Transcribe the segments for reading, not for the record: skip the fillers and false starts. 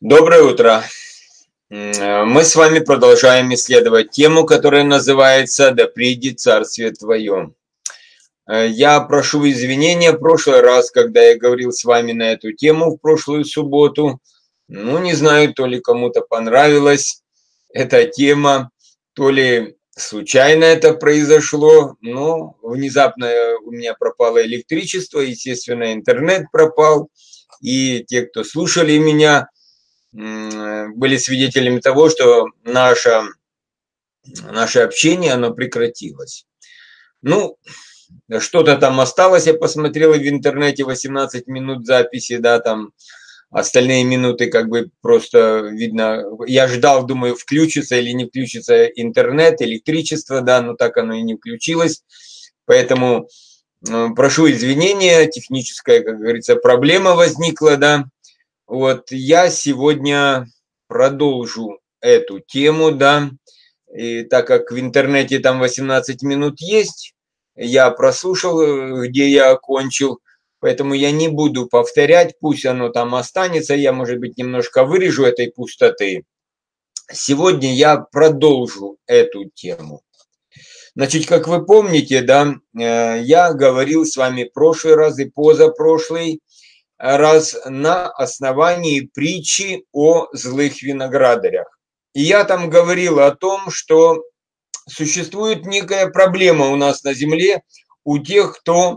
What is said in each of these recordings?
Доброе утро. Мы с вами продолжаем исследовать тему, которая называется «Да придет Царствие Твое». Я прошу извинения, в прошлый раз, когда я говорил с вами на эту тему в прошлую субботу, не знаю, то ли кому-то понравилась эта тема, то ли случайно это произошло, но внезапно у меня пропало электричество, естественно, интернет пропал, и те, кто слушали меня, были свидетелями того, что наше общение, оно прекратилось. Ну, что-то там осталось, я посмотрел в интернете 18 минут записи, да, там остальные минуты как бы просто видно, я ждал, думаю, включится или не включится интернет, электричество, да, но так оно и не включилось, поэтому прошу извинения, техническая, как говорится, проблема возникла, да. Вот я сегодня продолжу эту тему, да, и так как в интернете там 18 минут есть, я прослушал, где я окончил, поэтому я не буду повторять, пусть оно там останется, я, может быть, немножко вырежу этой пустоты. Сегодня я продолжу эту тему. Значит, как вы помните, да, я говорил с вами в прошлый раз и позапрошлый раз на основании притчи о злых виноградарях. И я там говорил о том, что существует некая проблема у нас на земле у тех, кто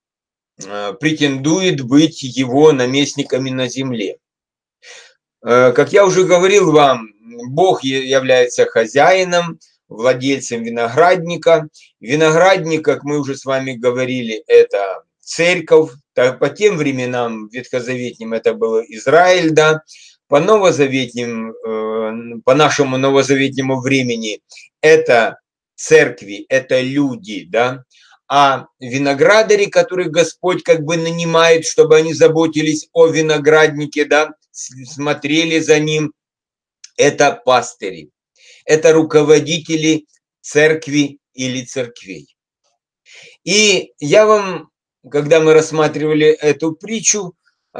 претендует быть его наместниками на земле. Как я уже говорил вам, Бог является хозяином, владельцем виноградника. Виноградник, как мы уже с вами говорили, это церковь. По тем временам ветхозаветним это был Израиль, да. По новозаветним, по нашему новозаветнему времени это церкви, это люди, да. А виноградари, которых Господь как бы нанимает, чтобы они заботились о винограднике, да, смотрели за ним, это пастыри, это руководители церкви или церквей. И я вам, когда мы рассматривали эту притчу,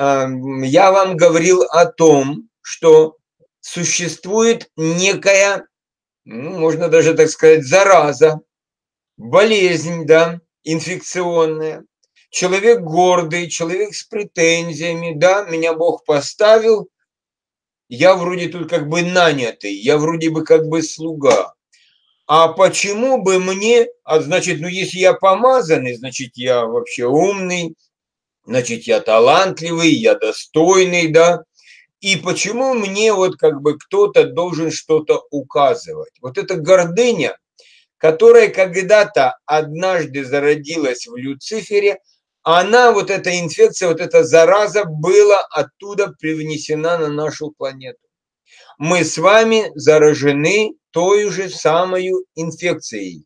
я вам говорил о том, что существует некая, можно даже так сказать, зараза, болезнь, да, инфекционная. Человек гордый, человек с претензиями, да, меня Бог поставил, я вроде тут как бы нанятый, я вроде бы как бы слуга. А почему бы мне, значит, если я помазанный, значит, я вообще умный, значит, я талантливый, я достойный, да, и почему мне вот как бы кто-то должен что-то указывать? Вот эта гордыня, которая когда-то однажды зародилась в Люцифере, она, вот эта инфекция, вот эта зараза была оттуда привнесена на нашу планету. Мы с вами заражены той же самой инфекцией.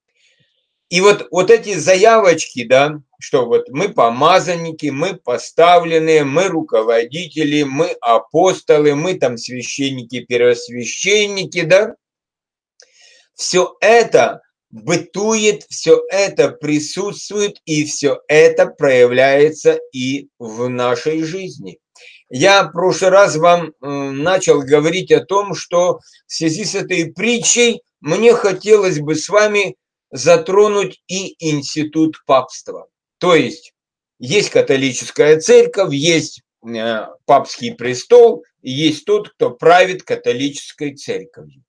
И вот эти заявочки, да, что вот мы помазанники, мы поставленные, мы руководители, мы апостолы, мы там священники, первосвященники, да, все это бытует, все это присутствует, и все это проявляется и в нашей жизни. Я в прошлый раз вам начал говорить о том, что в связи с этой притчей мне хотелось бы с вами затронуть и институт папства. То есть католическая церковь, есть папский престол, и есть тот, кто правит католической церковью.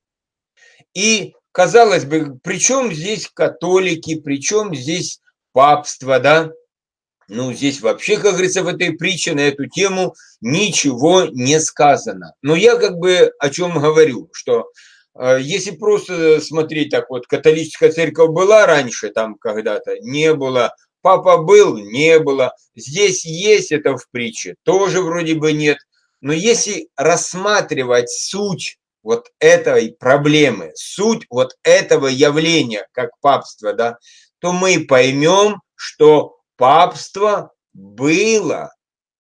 И, казалось бы, при чем здесь католики, при чем здесь папство, да? Здесь вообще, как говорится, в этой притче на эту тему ничего не сказано. Но я как бы о чем говорю, что если просто смотреть так вот, католическая церковь была раньше там когда-то, не было, папа был, не было, здесь есть это в притче, тоже вроде бы нет. Но если рассматривать суть вот этой проблемы, суть вот этого явления, как папство, да, то мы поймем, что папство было,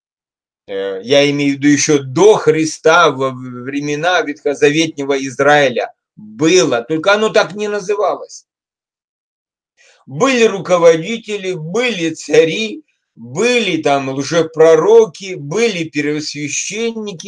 я имею в виду еще до Христа, во времена ветхозаветнего Израиля, было, только оно так не называлось. Были руководители, были цари, были там лжепророки, были первосвященники,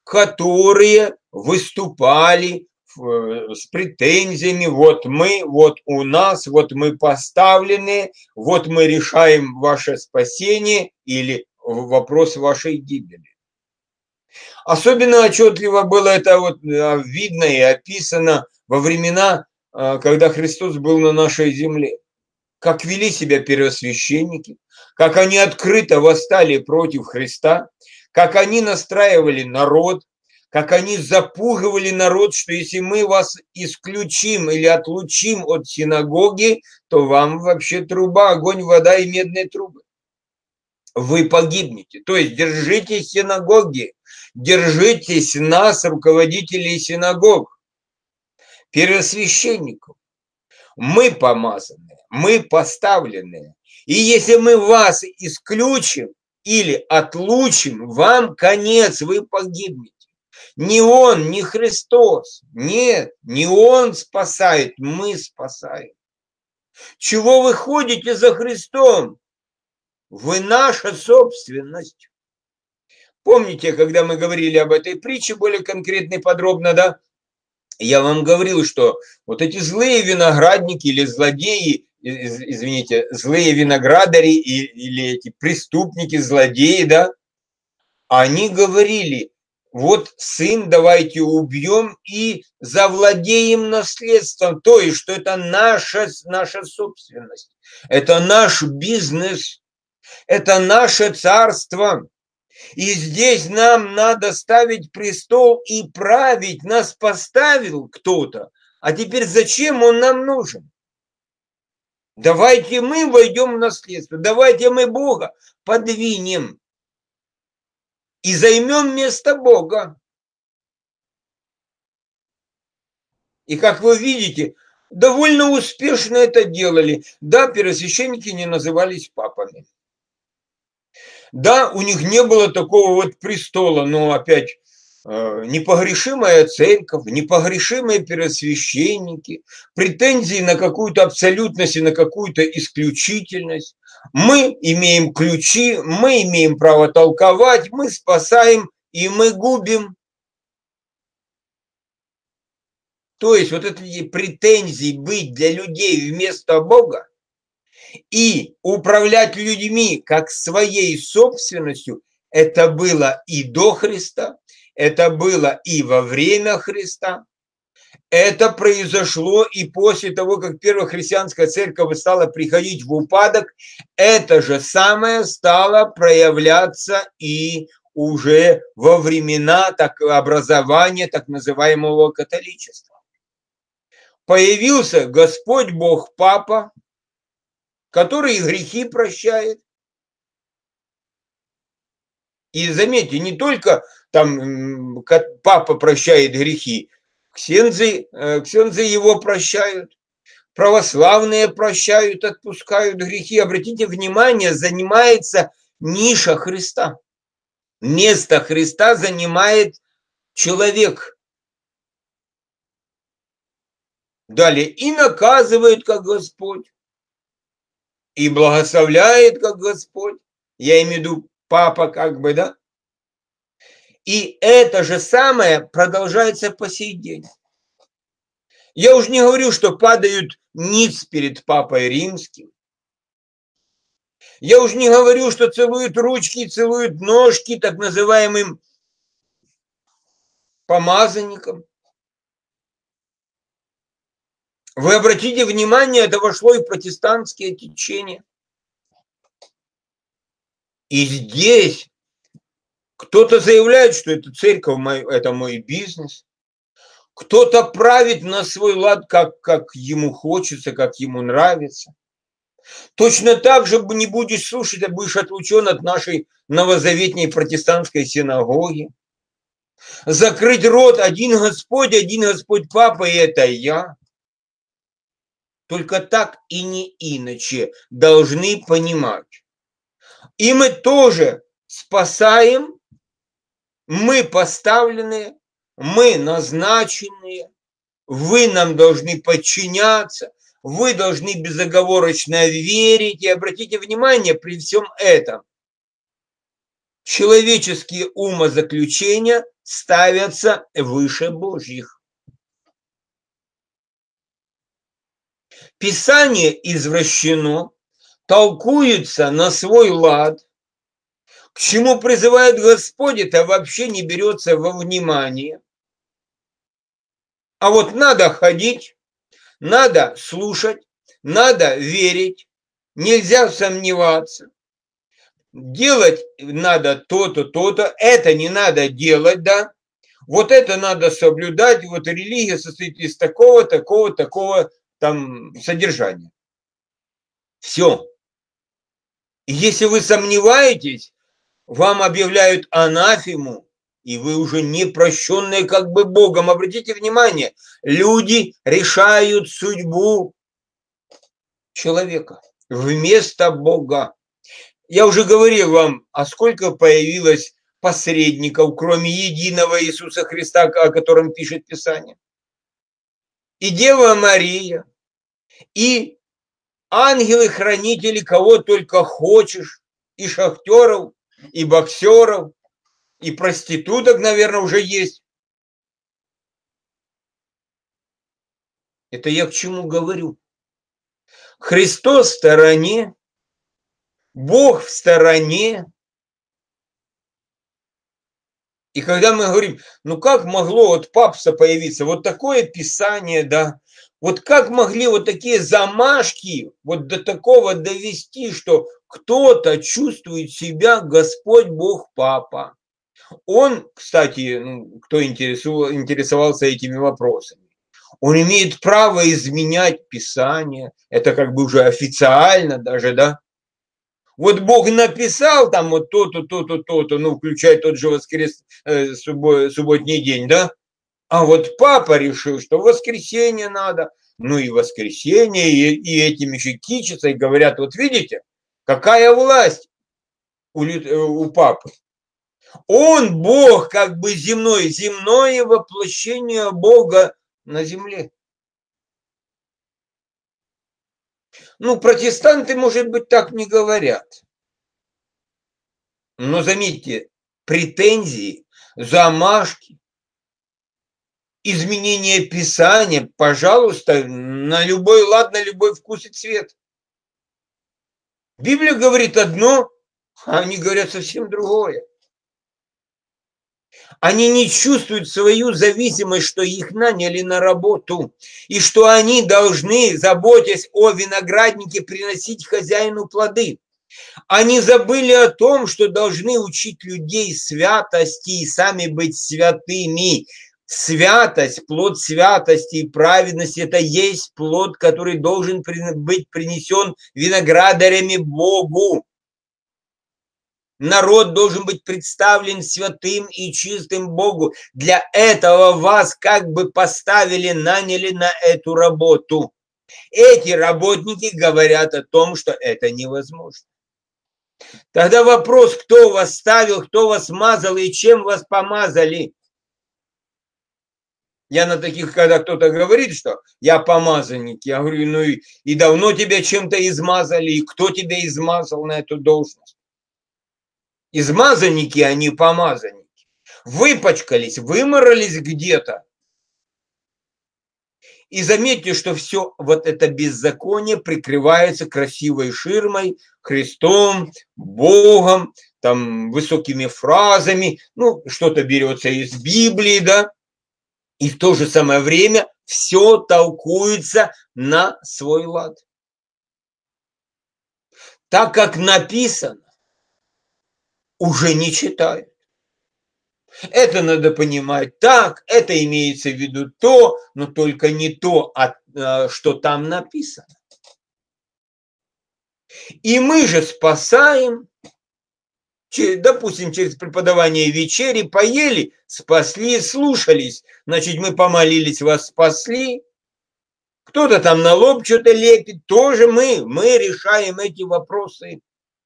которые выступали с претензиями: вот мы, вот у нас, вот мы поставлены, вот мы решаем ваше спасение или вопрос вашей гибели. Особенно отчетливо было это вот видно и описано во времена, когда Христос был на нашей земле. Как вели себя первосвященники, как они открыто восстали против Христа, как они настраивали народ, как они запугивали народ, что если мы вас исключим или отлучим от синагоги, то вам вообще труба, огонь, вода и медные трубы. Вы погибнете. То есть держитесь синагоги, держитесь нас, руководителей синагог, первосвященников. Мы помазанные, мы поставленные. И если мы вас исключим или отлучим, вам конец, вы погибнете. Не Он, не Христос. Нет, не Он спасает, мы спасаем. Чего вы ходите за Христом? Вы наша собственность. Помните, когда мы говорили об этой притче более конкретно и подробно, да? Я вам говорил, что вот эти злые виноградники или злодеи, извините, злые виноградари или эти преступники, злодеи, да, они говорили: вот сын давайте убьем и завладеем наследством, то есть, что это наша собственность, это наш бизнес, это наше царство. И здесь нам надо ставить престол и править. Нас поставил кто-то. А теперь зачем он нам нужен? Давайте мы войдем в наследство. Давайте мы Бога подвинем. И займем место Бога. И как вы видите, довольно успешно это делали. Да, первосвященники не назывались папами. Да, у них не было такого вот престола, но опять непогрешимая церковь, непогрешимые первосвященники, претензии на какую-то абсолютность и на какую-то исключительность. Мы имеем ключи, мы имеем право толковать, мы спасаем и мы губим. То есть вот эти претензии быть для людей вместо Бога и управлять людьми как своей собственностью, это было и до Христа, это было и во время Христа, это произошло и после того, как первая христианская церковь стала приходить в упадок, это же самое стало проявляться и уже во времена образования так называемого католичества. Появился Господь Бог Папа, который грехи прощает. И заметьте, не только там папа прощает грехи, ксензы его прощают, православные прощают, отпускают грехи. Обратите внимание, занимается ниша Христа. Место Христа занимает человек. Далее, и наказывает, как Господь, и благословляет, как Господь. Я имею в виду папа, как бы, да? И это же самое продолжается по сей день. Я уже не говорю, что падают ниц перед папой римским. Я уже не говорю, что целуют ручки, целуют ножки так называемым помазанникам. Вы обратите внимание, это вошло и в протестантские течения. И здесь кто-то заявляет, что это церковь, это мой бизнес. Кто-то правит на свой лад, как ему хочется, как ему нравится. Точно так же не будешь слушать, а будешь отлучен от нашей новозаветней протестантской синагоги. Закрыть рот: один Господь Папа, и это я. Только так и не иначе должны понимать. И мы тоже спасаем, мы поставленные, мы назначенные, вы нам должны подчиняться, вы должны безоговорочно верить. И обратите внимание, при всем этом Человеческие умозаключения ставятся выше Божьих. Писание извращено, толкуется на свой лад, к чему призывает Господь, это вообще не берется во внимание. А вот надо ходить, надо слушать, надо верить, нельзя сомневаться. Делать надо то-то, то-то, это не надо делать, да. Вот это надо соблюдать, вот религия состоит из такого, такого, такого там содержания. Все. Если вы сомневаетесь, вам объявляют анафему, и вы уже не прощенные как бы Богом. Обратите внимание, люди решают судьбу человека вместо Бога. Я уже говорил вам, а сколько появилось посредников, кроме единого Иисуса Христа, о котором пишет Писание. И Дева Мария, и ангелы-хранители, кого только хочешь, и шахтеров, и боксеров, и проституток, наверное, уже есть. Это я к чему говорю? Христос в стороне, Бог в стороне. И когда мы говорим, ну как могло вот папство появиться, вот такое писание, да, вот как могли вот такие замашки вот до такого довести, что кто-то чувствует себя Господь Бог Папа. Он, кстати, ну, кто интересовался этими вопросами, он имеет право изменять Писание, это как бы уже официально даже, да. Вот Бог написал там вот то-то, то-то, то-то, ну, включая тот же субботний день, да. А вот папа решил, что в воскресенье надо, ну и воскресенье, и этим еще кичатся и говорят, вот видите, какая власть у папы. Он Бог как бы земной, земное воплощение Бога на земле. Ну, протестанты, может быть, так не говорят. Но заметьте, претензии, замашки, изменение Писания, пожалуйста, на любой лад, на любой вкус и цвет. Библия говорит одно, а они говорят совсем другое. Они не чувствуют свою зависимость, что их наняли на работу, и что они должны, заботясь о винограднике, приносить хозяину плоды. Они забыли о том, что должны учить людей святости и сами быть святыми. Святость, плод святости и праведности – это есть плод, который должен быть принесен виноградарями Богу. Народ должен быть представлен святым и чистым Богу. Для этого вас как бы поставили, наняли на эту работу. Эти работники говорят о том, что это невозможно. Тогда вопрос, кто вас ставил, кто вас мазал и чем вас помазали. Я на таких, когда кто-то говорит, что я помазанник, я говорю, ну и давно тебя чем-то измазали, и кто тебя измазал на эту должность? Измазанники, а не помазанники. Выпачкались, выморались где-то. И заметьте, что все вот это беззаконие прикрывается красивой ширмой, Христом, Богом, там высокими фразами, ну, что-то берется из Библии, да, и в то же самое время все толкуется на свой лад. Так как написано, уже не читают. Это надо понимать так, это имеется в виду то, но только не то, что там написано. И мы же спасаем, допустим, через преподавание вечери, поели, спасли, слушались. Значит, мы помолились, вас спасли. Кто-то там на лоб что-то лепит, тоже мы решаем эти вопросы.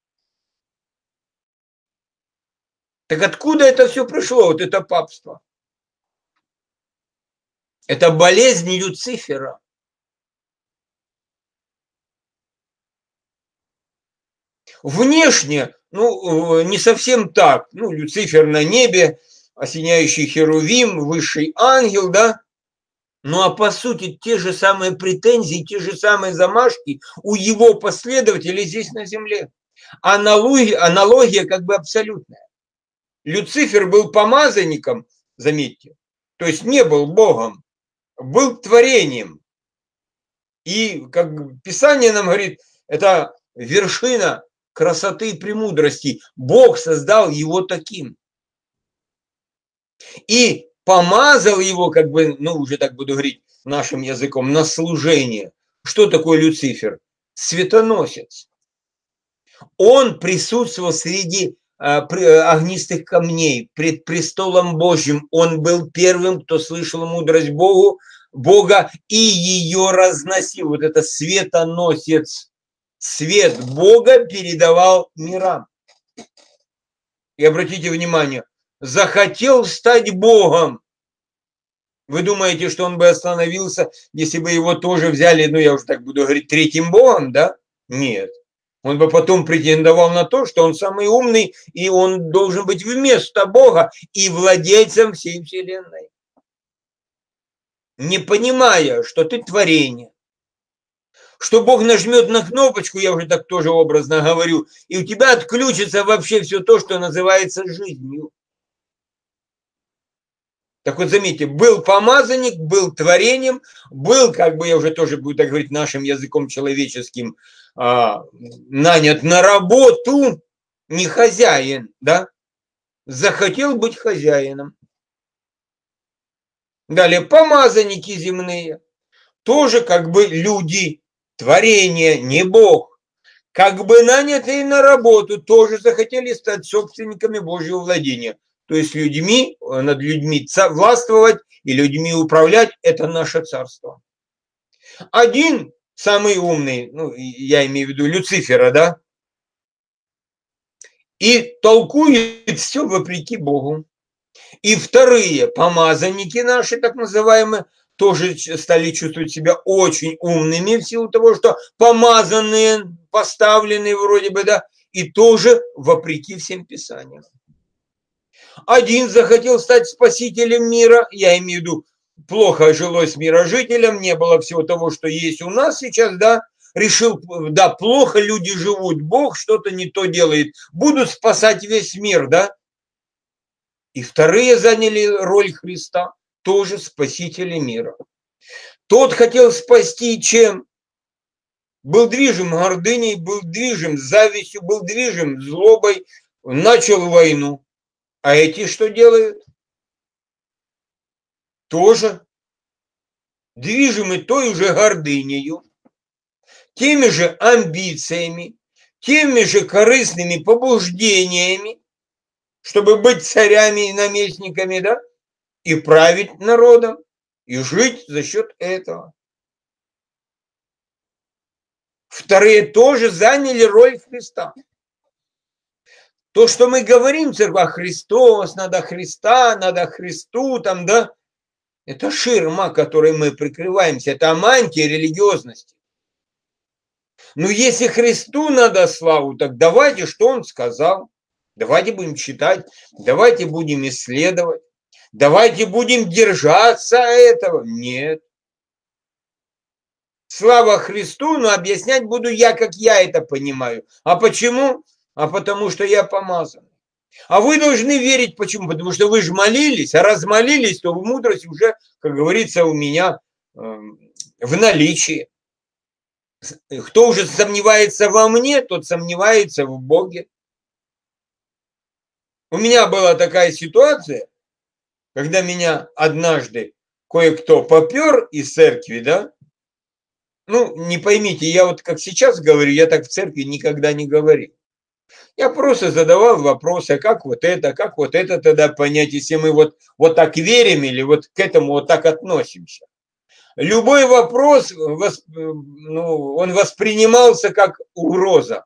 Так откуда это все пришло, вот это папство? Это болезнь Люцифера. Внешне, ну, не совсем так. Ну, Люцифер на небе, осеняющий херувим, высший ангел, да? Ну, а по сути, те же самые претензии, те же самые замашки у его последователей здесь на земле. Аналогия как бы абсолютная. Люцифер был помазанником, заметьте, то есть не был Богом, был творением. И, как Писание нам говорит, это вершина красоты и премудрости. Бог создал его таким. И помазал его, как бы, ну, уже так буду говорить нашим языком, на служение. Что такое Люцифер? Светоносец. Он присутствовал среди огнистых камней, пред престолом Божьим. Он был первым, кто слышал мудрость Бога и ее разносил. Вот это светоносец. Свет Бога передавал мирам. И обратите внимание, захотел стать Богом. Вы думаете, что он бы остановился, если бы его тоже взяли, ну я уже так буду говорить, третьим Богом, да? Нет. Он бы потом претендовал на то, что он самый умный, и он должен быть вместо Бога и владельцем всей вселенной. Не понимая, что ты творение, что Бог нажмет на кнопочку, я уже так тоже образно говорю, и у тебя отключится вообще все то, что называется жизнью. Так вот, заметьте, был помазанник, был творением, был, как бы я уже тоже буду так говорить нашим языком человеческим, нанят на работу, не хозяин, да, захотел быть хозяином. Далее, помазанники земные, тоже как бы люди, творение, не Бог, как бы нанятые на работу, тоже захотели стать собственниками Божьего владения. То есть людьми, над людьми властвовать и людьми управлять – это наше царство. Один, самый умный, ну, я имею в виду Люцифера, да, и толкует все вопреки Богу. И вторые помазанники наши, так называемые, тоже стали чувствовать себя очень умными в силу того, что помазанные, поставленные вроде бы, да, и тоже вопреки всем писаниям. Один захотел стать спасителем мира, я имею в виду, плохо жилось мирожителям, не было всего того, что есть у нас сейчас, да, решил, да, плохо люди живут, Бог что-то не то делает, будут спасать весь мир, да. И вторые заняли роль Христа, тоже спасители мира. Тот хотел спасти чем? Был движим гордыней, был движим завистью, был движим злобой, начал войну. А эти что делают? Тоже движимы той же гордынею, теми же амбициями, теми же корыстными побуждениями, чтобы быть царями и наместниками, да, и править народом, и жить за счет этого. Вторые тоже заняли роль Христа. То, что мы говорим, церковь, Христос, надо Христа, надо Христу, там, да, это ширма, которой мы прикрываемся, это мантия религиозности. Но если Христу надо славу, так давайте, что Он сказал, давайте будем читать, давайте будем исследовать, давайте будем держаться этого. Нет. Слава Христу, но объяснять буду я, как я это понимаю. А почему? А потому что я помазан. А вы должны верить, почему? Потому что вы же молились, а раз молились, то мудрость уже, как говорится, у меня в наличии. Кто уже сомневается во мне, тот сомневается в Боге. У меня была такая ситуация, когда меня однажды кое-кто попер из церкви, да? Ну, не поймите, я вот как сейчас говорю, я так в церкви никогда не говорил. Я просто задавал вопросы, а как вот это тогда понять, если мы вот так верим или вот к этому вот так относимся. Любой вопрос, он воспринимался как угроза.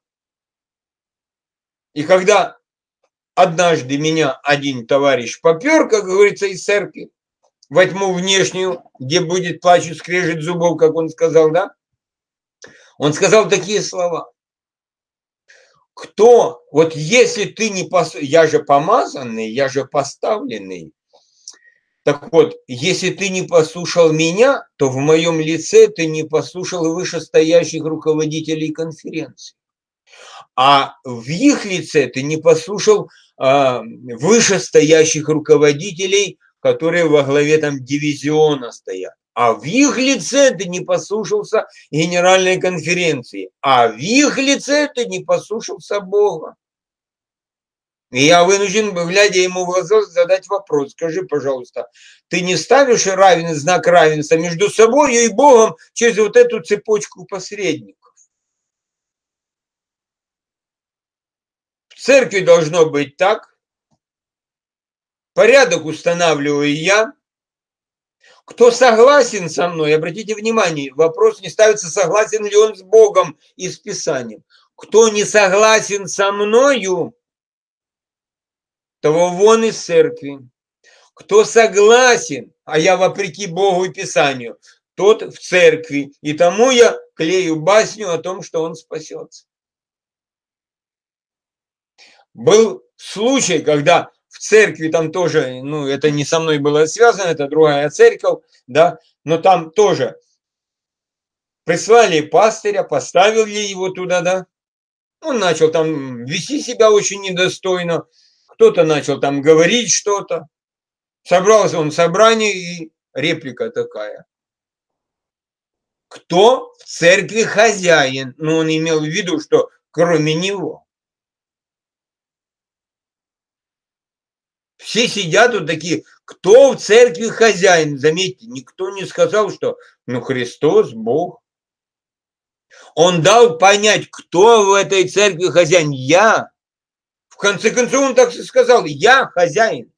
И когда однажды меня один товарищ попер, как говорится, из церкви, во тьму внешнюю, где будет плач и скрежет зубов, как он сказал, да? Он сказал такие слова. Кто, вот если ты не я же помазанный, я же поставленный. Так вот, если ты не послушал меня, то в моем лице ты не послушал вышестоящих руководителей конференции. А в их лице ты не послушал вышестоящих руководителей, которые во главе там дивизиона стоят. А в их лице ты не послушался генеральной конференции. А в их лице ты не послушался Бога. И я вынужден, глядя ему в глаза, задать вопрос. Скажи, пожалуйста, ты не ставишь знак равенства между собой и Богом через вот эту цепочку посредников? В церкви должно быть так. Порядок устанавливаю я. Кто согласен со мной, обратите внимание, вопрос не ставится, согласен ли он с Богом и с Писанием. Кто не согласен со мною, того вон из церкви. Кто согласен, а я вопреки Богу и Писанию, тот в церкви. И тому я клею басню о том, что он спасется. Был случай, когда в церкви там тоже, ну, это не со мной было связано, это другая церковь, да, но там тоже прислали пастыря, поставили его туда, да. Он начал там вести себя очень недостойно, кто-то начал там говорить что-то. Собрался он в собрание, и реплика такая. Кто в церкви хозяин? Ну, он имел в виду, что кроме него. Все сидят вот такие, кто в церкви хозяин? Заметьте, никто не сказал, что ну Христос, Бог. Он дал понять, кто в этой церкви хозяин. Я. В конце концов, он так и сказал, я хозяин.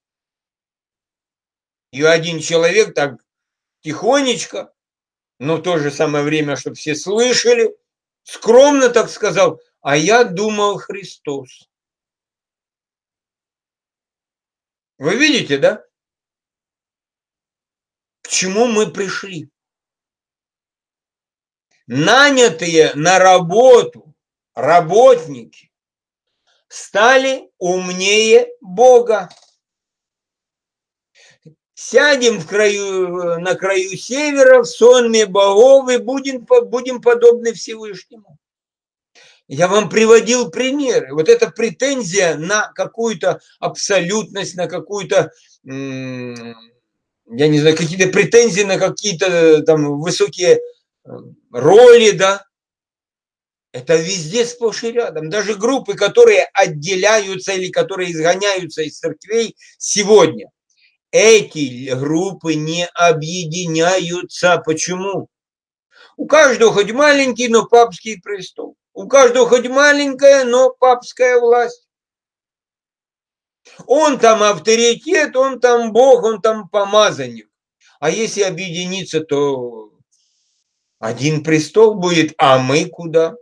И один человек так тихонечко, но в то же самое время, чтобы все слышали, скромно так сказал, а я думал Христос. Вы видите, да? К чему мы пришли? Нанятые на работу работники стали умнее Бога. Сядем на краю севера, в сонме богов, и будем подобны Всевышнему. Я вам приводил примеры. Вот эта претензия на какую-то абсолютность, на какую-то, я не знаю, какие-то претензии на какие-то там высокие роли, да, это везде сплошь и рядом. Даже группы, которые отделяются или которые изгоняются из церквей сегодня, эти группы не объединяются. Почему? У каждого хоть маленький, но папский престол. У каждого хоть маленькая, но папская власть. Он там авторитет, он там Бог, он там помазанник. А если объединиться, то один престол будет, а мы куда?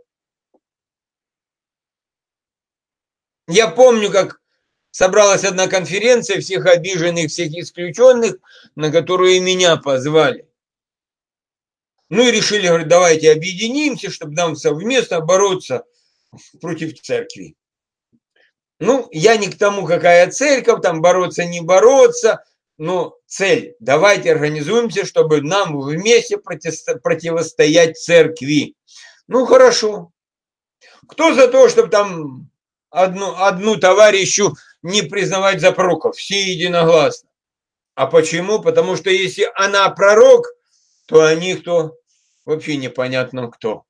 Я помню, как собралась одна конференция всех обиженных, всех исключенных, на которую и меня позвали. Ну и решили, говорят, давайте объединимся, чтобы нам совместно бороться против церкви. Ну, я не к тому, какая церковь, там бороться, не бороться, но цель, давайте организуемся, чтобы нам вместе противостоять церкви. Ну, хорошо. Кто за то, чтобы там одну товарищу не признавать за пророков? Все единогласно. А почему? Потому что если она пророк, то они кто? Вообще непонятно кто.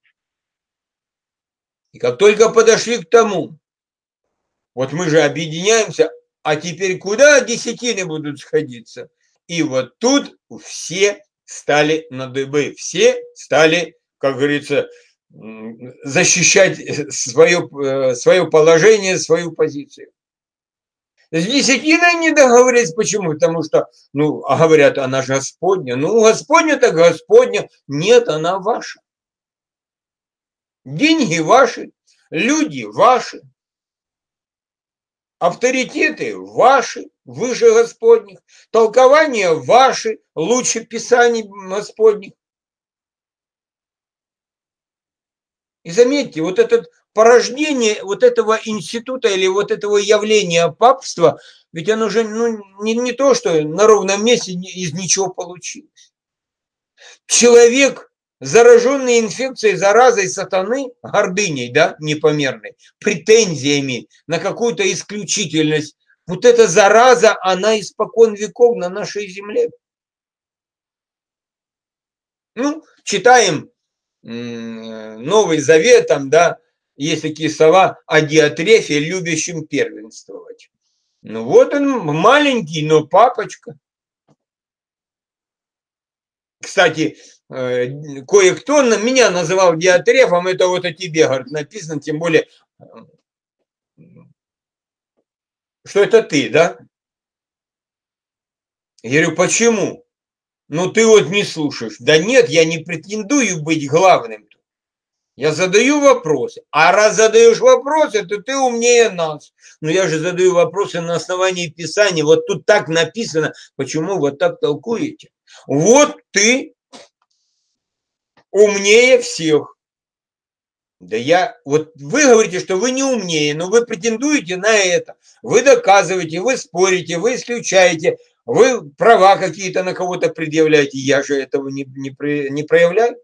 И как только подошли к тому, вот мы же объединяемся, а теперь куда десятины будут сходиться? И вот тут все стали на дыбы, все стали, как говорится, защищать свое положение, свою позицию. С десятиной не договорились. Почему? Потому что, ну, а говорят, она же Господня. Ну, Господня так Господня. Нет, она ваша. Деньги ваши, люди ваши, авторитеты ваши, выше Господних, толкования ваши, лучше Писаний Господних. И заметьте, вот этот порождение вот этого института или вот этого явления папства, ведь оно же не то, что на ровном месте из ничего получилось. Человек, зараженный инфекцией, заразой сатаны, гордыней, да, непомерной, претензиями на какую-то исключительность, вот эта зараза, она испокон веков на нашей земле. Ну, читаем Новый Завет, там, да, есть такие слова о Диатрефе, любящем первенствовать. Ну вот он маленький, но папочка. Кстати, кое-кто меня называл Диатрефом, это вот о тебе, говорит, написано, тем более, что это ты, да? Я говорю, почему? Ну ты вот не слушаешь. Да нет, я не претендую быть главным. Я задаю вопросы. А раз задаешь вопросы, то ты умнее нас. Но я же задаю вопросы на основании Писания. Вот тут так написано. Почему вот так толкуете? Вот ты умнее всех. Да вот вы говорите, что вы не умнее, но вы претендуете на это. Вы доказываете, вы спорите, вы исключаете, вы права какие-то на кого-то предъявляете. Я же этого не проявляю.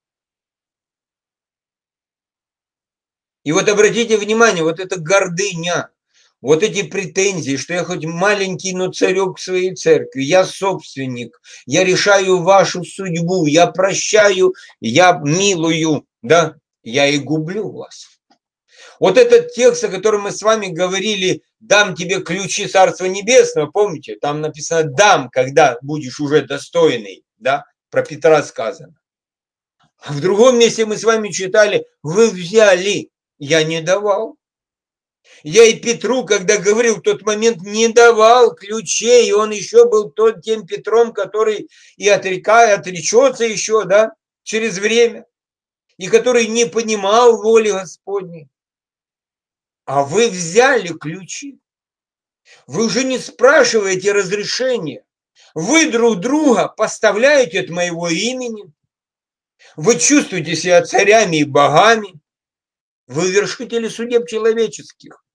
И вот обратите внимание, вот эта гордыня, вот эти претензии, что я хоть маленький, но царек своей церкви, я собственник, я решаю вашу судьбу, я прощаю, я милую, да, я и гублю вас. Вот этот текст, о котором мы с вами говорили, дам тебе ключи Царства Небесного, помните, там написано дам, когда будешь уже достойный, да, про Петра сказано. А в другом месте мы с вами читали, вы взяли, я не давал. Я и Петру, когда говорил в тот момент, не давал ключей, и он еще был тем Петром, который и отречется еще, да, через время, и который не понимал воли Господней. А вы взяли ключи. Вы уже не спрашиваете разрешения. Вы друг друга поставляете от моего имени. Вы чувствуете себя царями и богами. Вы вершители судеб человеческих.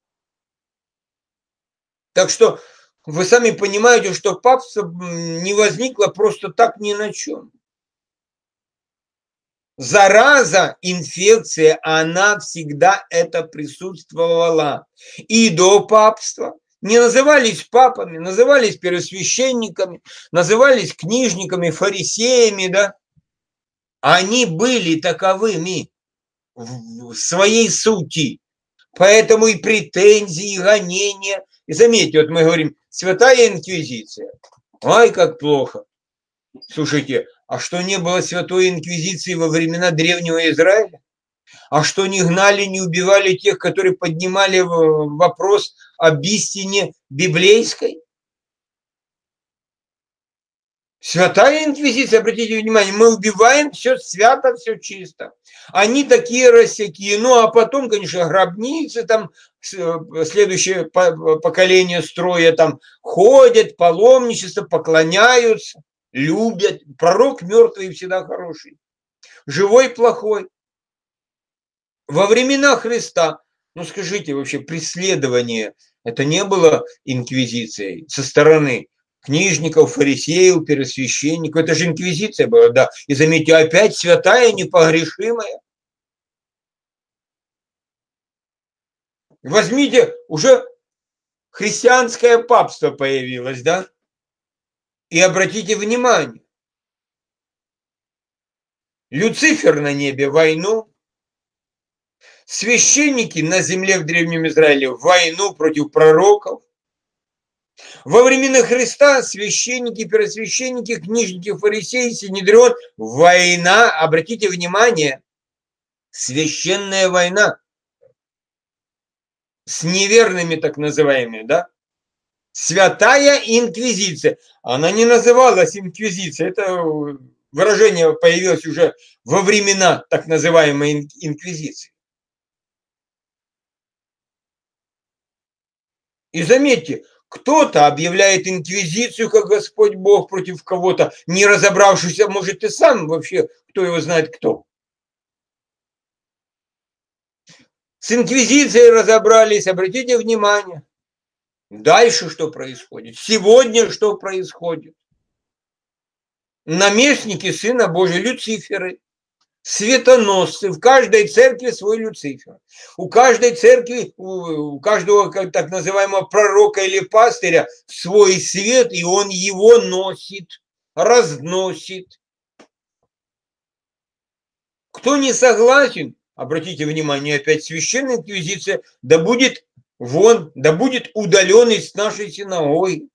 Так что вы сами понимаете, что папство не возникло просто так ни на чем. Зараза, инфекция, она всегда это присутствовала. И до папства. Не назывались папами, назывались первосвященниками, назывались книжниками, фарисеями, да. Они были таковыми в своей сути. Поэтому и претензии, и гонения. И заметьте, вот мы говорим, святая инквизиция. Ай, как плохо. Слушайте, а что не было святой инквизиции во времена древнего Израиля? А что не гнали, не убивали тех, которые поднимали вопрос об истине библейской? Святая инквизиция, обратите внимание, мы убиваем, все свято, все чисто. Они такие рассякие. Ну, а потом, конечно, гробницы там, следующее поколение строя там ходят, паломничество, поклоняются, любят. Пророк мертвый всегда хороший, живой плохой. Во времена Христа, ну скажите, вообще преследование, это не было инквизицией со стороны книжников, фарисеев, первосвященников. Это же инквизиция была, да. И заметьте, опять святая, непогрешимая. Возьмите, уже христианское папство появилось, да? И обратите внимание, Люцифер на небе войну, священники на земле в Древнем Израиле войну против пророков. Во времена Христа священники, первосвященники, книжники, фарисеи, синедрион, война, обратите внимание, священная война с неверными так называемыми, да? Святая инквизиция. Она не называлась инквизицией, это выражение появилось уже во времена так называемой инквизиции. И заметьте, кто-то объявляет инквизицию, как Господь Бог, против кого-то, не разобравшись, а может и сам вообще, кто его знает кто. С инквизицией разобрались, обратите внимание. Дальше что происходит? Сегодня что происходит? Наместники Сына Божия, Люциферы, светоносцы, в каждой церкви свой Люцифер. У каждой церкви, у каждого так называемого пророка или пастыря свой свет, и он его носит, разносит. Кто не согласен, обратите внимание, опять священная инквизиция, да будет вон, да будет удален из нашей синагоги.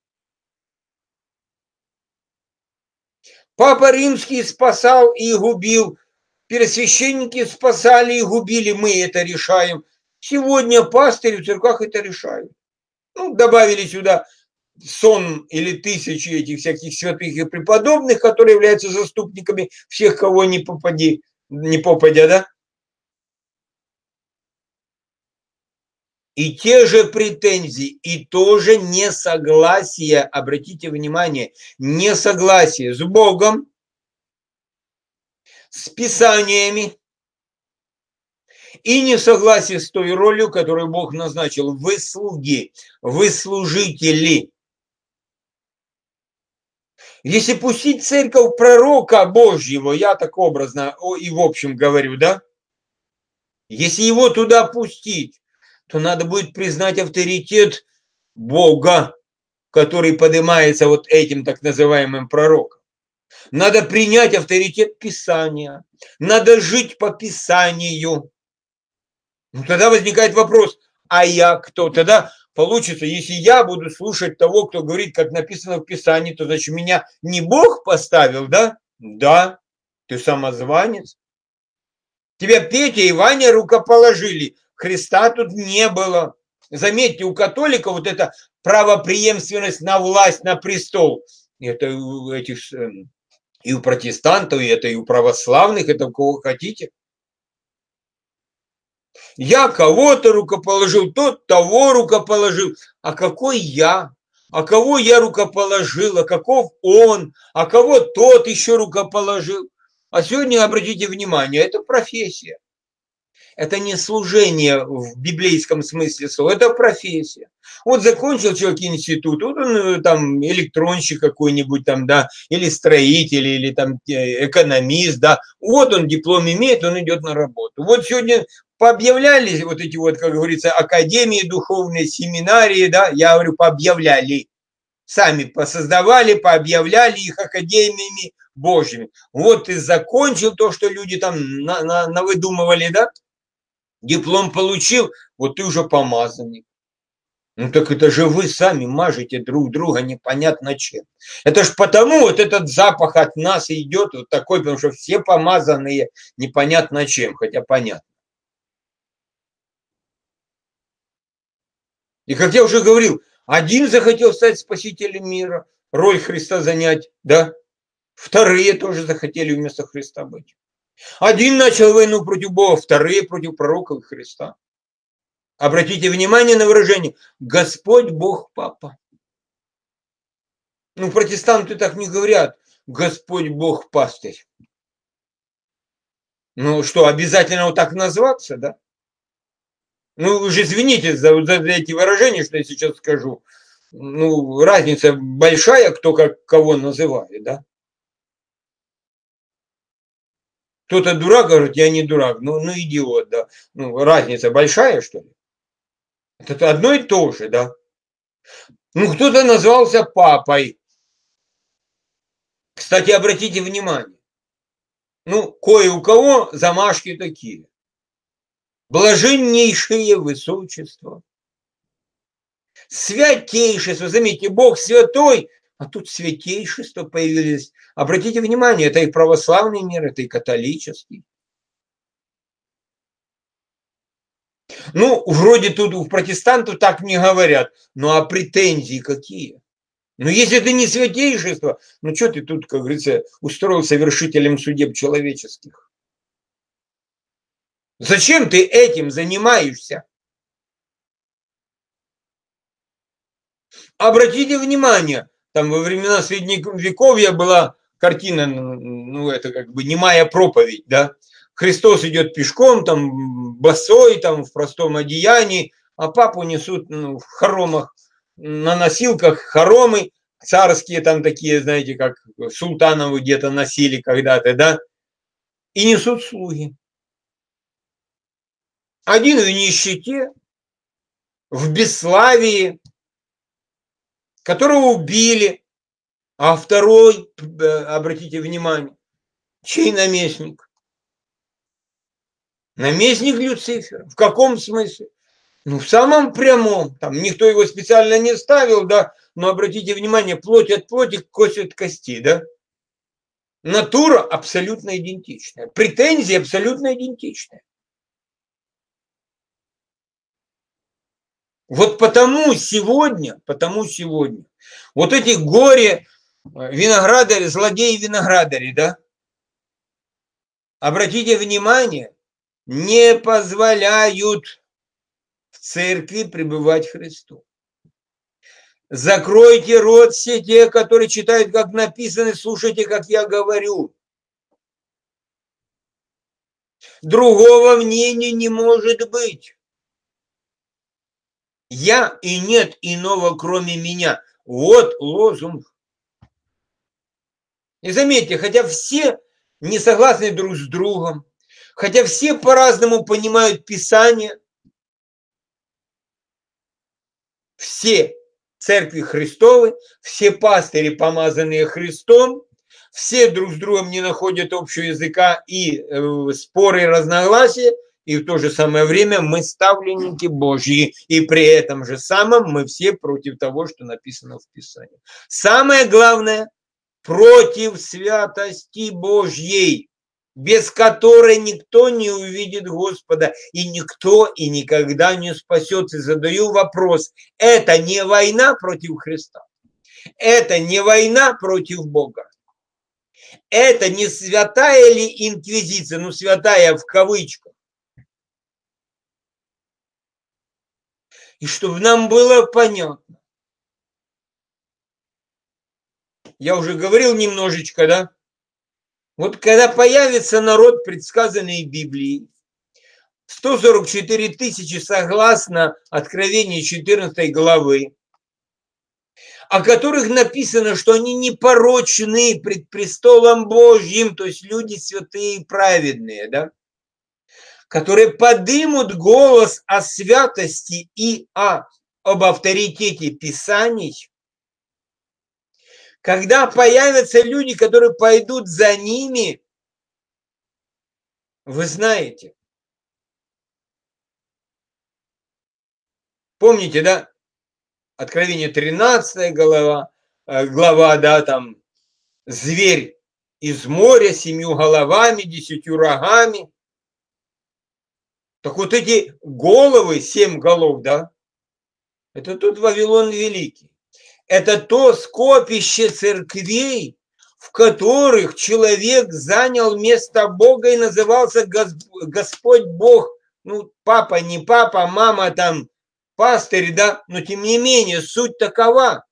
Папа Римский спасал и губил, первосвященники спасали и губили, мы это решаем. Сегодня пастыри в церквах это решают. Ну, добавили сюда сон или тысячи этих всяких святых и преподобных, которые являются заступниками всех, кого не попадя, да? И те же претензии, и тоже несогласие, обратите внимание, несогласие с Богом, с Писаниями и несогласие с той ролью, которую Бог назначил. Вы слуги, вы служители. Если пустить церковь пророка Божьего, я так образно и в общем говорю, да? Если его туда пустить, то надо будет признать авторитет Бога, который поднимается вот этим так называемым пророком. Надо принять авторитет Писания. Надо жить по Писанию. Ну, тогда возникает вопрос, а я кто? Тогда получится, если я буду слушать того, кто говорит, как написано в Писании, то значит меня не Бог поставил, да? Да, ты самозванец. Тебя Петя и Ваня рукоположили. Христа тут не было. Заметьте, у католиков вот эта правопреемственность на власть, на престол. Это у этих и у протестантов, и это и у православных, это у кого хотите. Я кого-то рукоположил, тот того рукоположил. А какой я? А кого я рукоположил? А каков он? А кого тот еще рукоположил? А сегодня, обратите внимание, это профессия. Это не служение в библейском смысле слова, это профессия. Вот закончил человек институт, вот он там электронщик какой-нибудь там, да, или строитель, или там экономист, да, вот он диплом имеет, он идет на работу. Вот сегодня пообъявляли вот эти вот, как говорится, академии духовные, семинарии, да, я говорю, пообъявляли, сами посоздавали, пообъявляли их академиями Божьими. Вот ты закончил то, что люди там навыдумывали, да, диплом получил, вот ты уже помазанник. Ну так это же вы сами мажете друг друга непонятно чем. Это ж потому вот этот запах от нас идет вот такой, потому что все помазанные непонятно чем, хотя понятно. И как я уже говорил, один захотел стать спасителем мира, роль Христа занять, да? Вторые тоже захотели вместо Христа быть. Один начал войну против Бога, вторые против пророков Христа. Обратите внимание на выражение «Господь Бог Папа». Ну, протестанты так не говорят «Господь Бог Пастырь». Ну что, обязательно вот так назваться, да? Ну, вы же извините за эти выражения, что я сейчас скажу. Ну, разница большая, кто как кого называет, да? Кто-то дурак, говорит, я не дурак. Ну идиот, да. Ну, разница большая, что ли? Это одно и то же, да? Ну, кто-то назвался папой. Кстати, обратите внимание. Ну, кое у кого замашки такие. Блаженнейшее высочество. Святейшество. Заметьте, Бог святой, а тут святейшество появилось. Обратите внимание, это и православный мир, это и католический. Ну, вроде тут у протестантов так не говорят. Ну, а претензии какие? Ну, если ты не святейшество, ну, что ты тут, как говорится, устроился вершителем судеб человеческих? Зачем ты этим занимаешься? Обратите внимание, там во времена Средневековья была картина, ну, это как бы немая проповедь, да? Христос идет пешком, там, босой, там, в простом одеянии, а папу несут в хоромах, на носилках хоромы, царские там такие, знаете, как султановы где-то носили когда-то, да, и несут слуги. Один в нищете, в бесславии, которого убили, а второй, обратите внимание, чей наместник? Наместник Люцифера. В каком смысле? Ну, в самом прямом. Там никто его специально не ставил, да, но обратите внимание, плоть от плоти, кость от кости, да. Натура абсолютно идентичная, претензии абсолютно идентичные. Вот потому сегодня, вот эти горе виноградари, злодеи-виноградари, да, обратите внимание, не позволяют в церкви пребывать Христу. Закройте рот все те, которые читают, как написано, слушайте, как я говорю. Другого мнения не может быть. Я и нет иного, кроме меня. Вот лозунг. И заметьте, хотя все не согласны друг с другом, хотя все по-разному понимают Писание, все церкви Христовы, все пастыри, помазанные Христом, все друг с другом не находят общего языка и споры и разногласия, и в то же самое время мы ставленники Божьи, и при этом же самом мы все против того, что написано в Писании. Самое главное, против святости Божьей, без которой никто не увидит Господа, и никто и никогда не спасется. И задаю вопрос, это не война против Христа, это не война против Бога, это не святая ли инквизиция, ну святая в кавычках. И чтобы нам было понятно, я уже говорил немножечко, да, вот когда появится народ, предсказанный Библией, 144 тысячи согласно Откровению 14 главы, о которых написано, что они непорочны пред престолом Божьим, то есть люди святые и праведные, да, которые подымут голос о святости и об авторитете Писаний, когда появятся люди, которые пойдут за ними, вы знаете, помните, да, Откровение 13 глава, да, там, зверь из моря, 7 головами, 10 рогами. Так вот эти головы, 7 голов, да, это тот Вавилон Великий. Это то скопище церквей, в которых человек занял место Бога и назывался Господь Бог. Ну, папа, не папа, мама там, пастырь, да, но тем не менее, суть такова.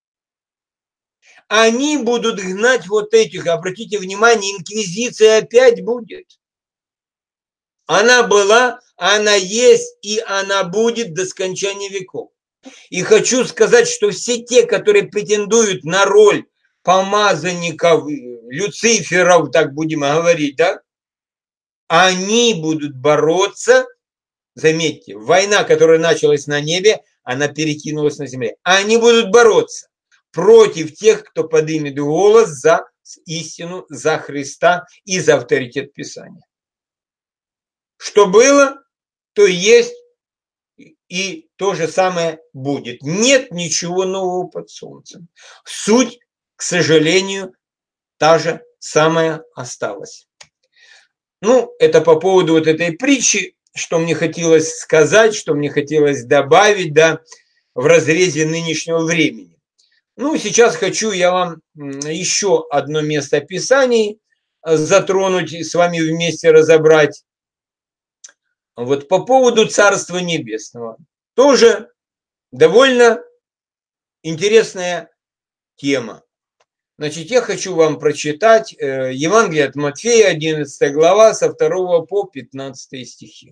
Они будут гнать вот этих, обратите внимание, инквизиция опять будет. Она была, она есть и она будет до скончания веков. И хочу сказать, что все те, которые претендуют на роль помазанников, Люциферов, так будем говорить, да, они будут бороться, заметьте, война, которая началась на небе, она перекинулась на земле. Они будут бороться против тех, кто поднимет голос за истину, за Христа и за авторитет Писания. Что было, то есть и то же самое будет. Нет ничего нового под солнцем. Суть, к сожалению, та же самая осталась. Ну, это по поводу вот этой притчи, что мне хотелось сказать, что мне хотелось добавить, да, в разрезе нынешнего времени. Ну, сейчас хочу я вам еще одно место Писаний затронуть и с вами вместе разобрать. Вот по поводу Царства Небесного. Тоже довольно интересная тема. Значит, я хочу вам прочитать Евангелие от Матфея, 11 глава, со 2 по 15 стихи.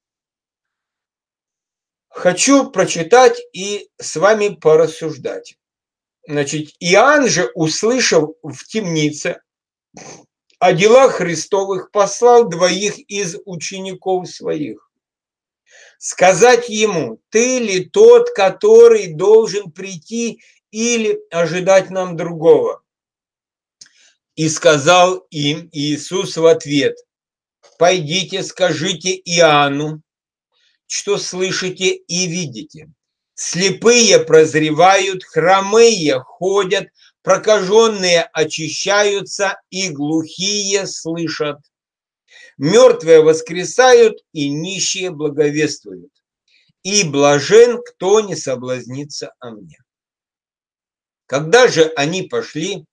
Хочу прочитать и с вами порассуждать. Значит, Иоанн же, услышав в темнице о делах Христовых, послал двоих из учеников своих. Сказать ему: ты ли тот, который должен прийти, или ожидать нам другого? И сказал им Иисус в ответ: пойдите, скажите Иоанну, что слышите и видите. Слепые прозревают, хромые ходят, прокаженные очищаются и глухие слышат. Мертвые воскресают и нищие благовествуют. И блажен, кто не соблазнится о мне. Когда же они пошли,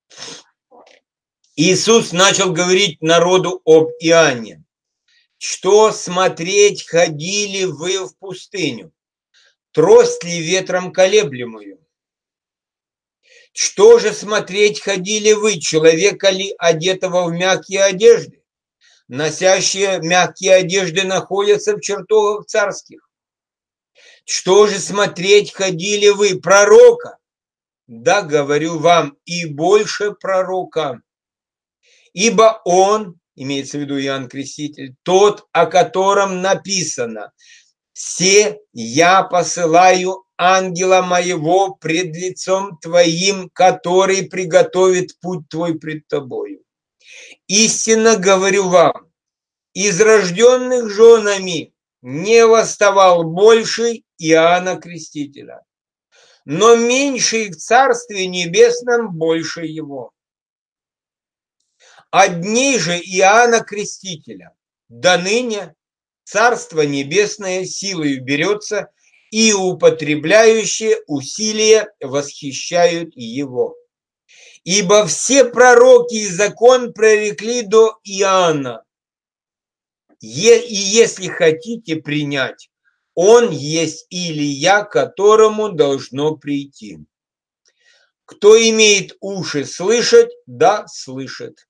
Иисус начал говорить народу об Иоанне. Что смотреть ходили вы в пустыню? Трость ли ветром колеблемую? Что же смотреть ходили вы? Человека ли, одетого в мягкие одежды? Носящие мягкие одежды находятся в чертогах царских. Что же смотреть ходили вы? Пророка? Да, говорю вам, и больше пророка. Ибо он, имеется в виду Иоанн Креститель, тот, о котором написано: «Се я посылаю ангела моего пред лицом твоим, который приготовит путь твой пред тобою. Истинно говорю вам, из рожденных женами не восставал больше Иоанна Крестителя, но меньший в Царстве Небесном больше его. От дней же Иоанна Крестителя до ныне Царство Небесное силою берется, и употребляющие усилия восхищают его. Ибо все пророки и закон прорекли до Иоанна. И если хотите принять, он есть Илия, которому должно прийти. Кто имеет уши слышать, да слышит».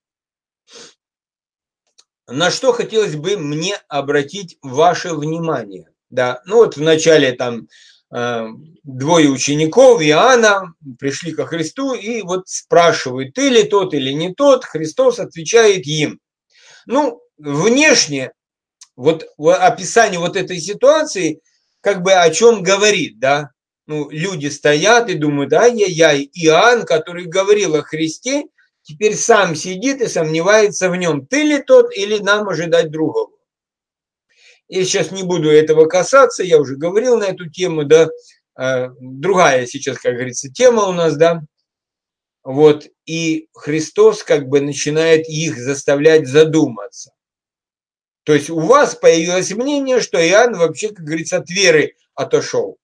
На что хотелось бы мне обратить ваше внимание. Да, ну вот в начале там двое учеников Иоанна пришли ко Христу и вот спрашивают: ты ли тот или не тот? Христос отвечает им. Ну, внешне вот описание вот этой ситуации как бы о чем говорит, да? Ну, люди стоят и думают: ай-яй-яй, Иоанн, который говорил о Христе, теперь сам сидит и сомневается в нем. Ты ли тот или нам ожидать другого? Я сейчас не буду этого касаться, я уже говорил на эту тему, да. Другая сейчас, как говорится, тема у нас, да. Вот, и Христос как бы начинает их заставлять задуматься. То есть у вас появилось мнение, что Иоанн вообще, как говорится, от веры отошел.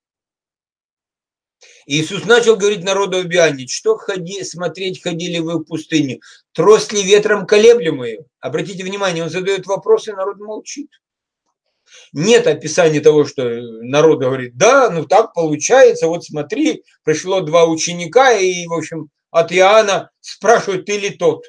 Иисус начал говорить народу об Иоанне: что смотреть ходили вы в пустыню? Трость ли ветром колеблемую? Обратите внимание, он задает вопросы, народ молчит. Нет описания того, что народ говорит: да, ну так получается, вот смотри, пришло два ученика, и, в общем, от Иоанна спрашивают: ты ли тот?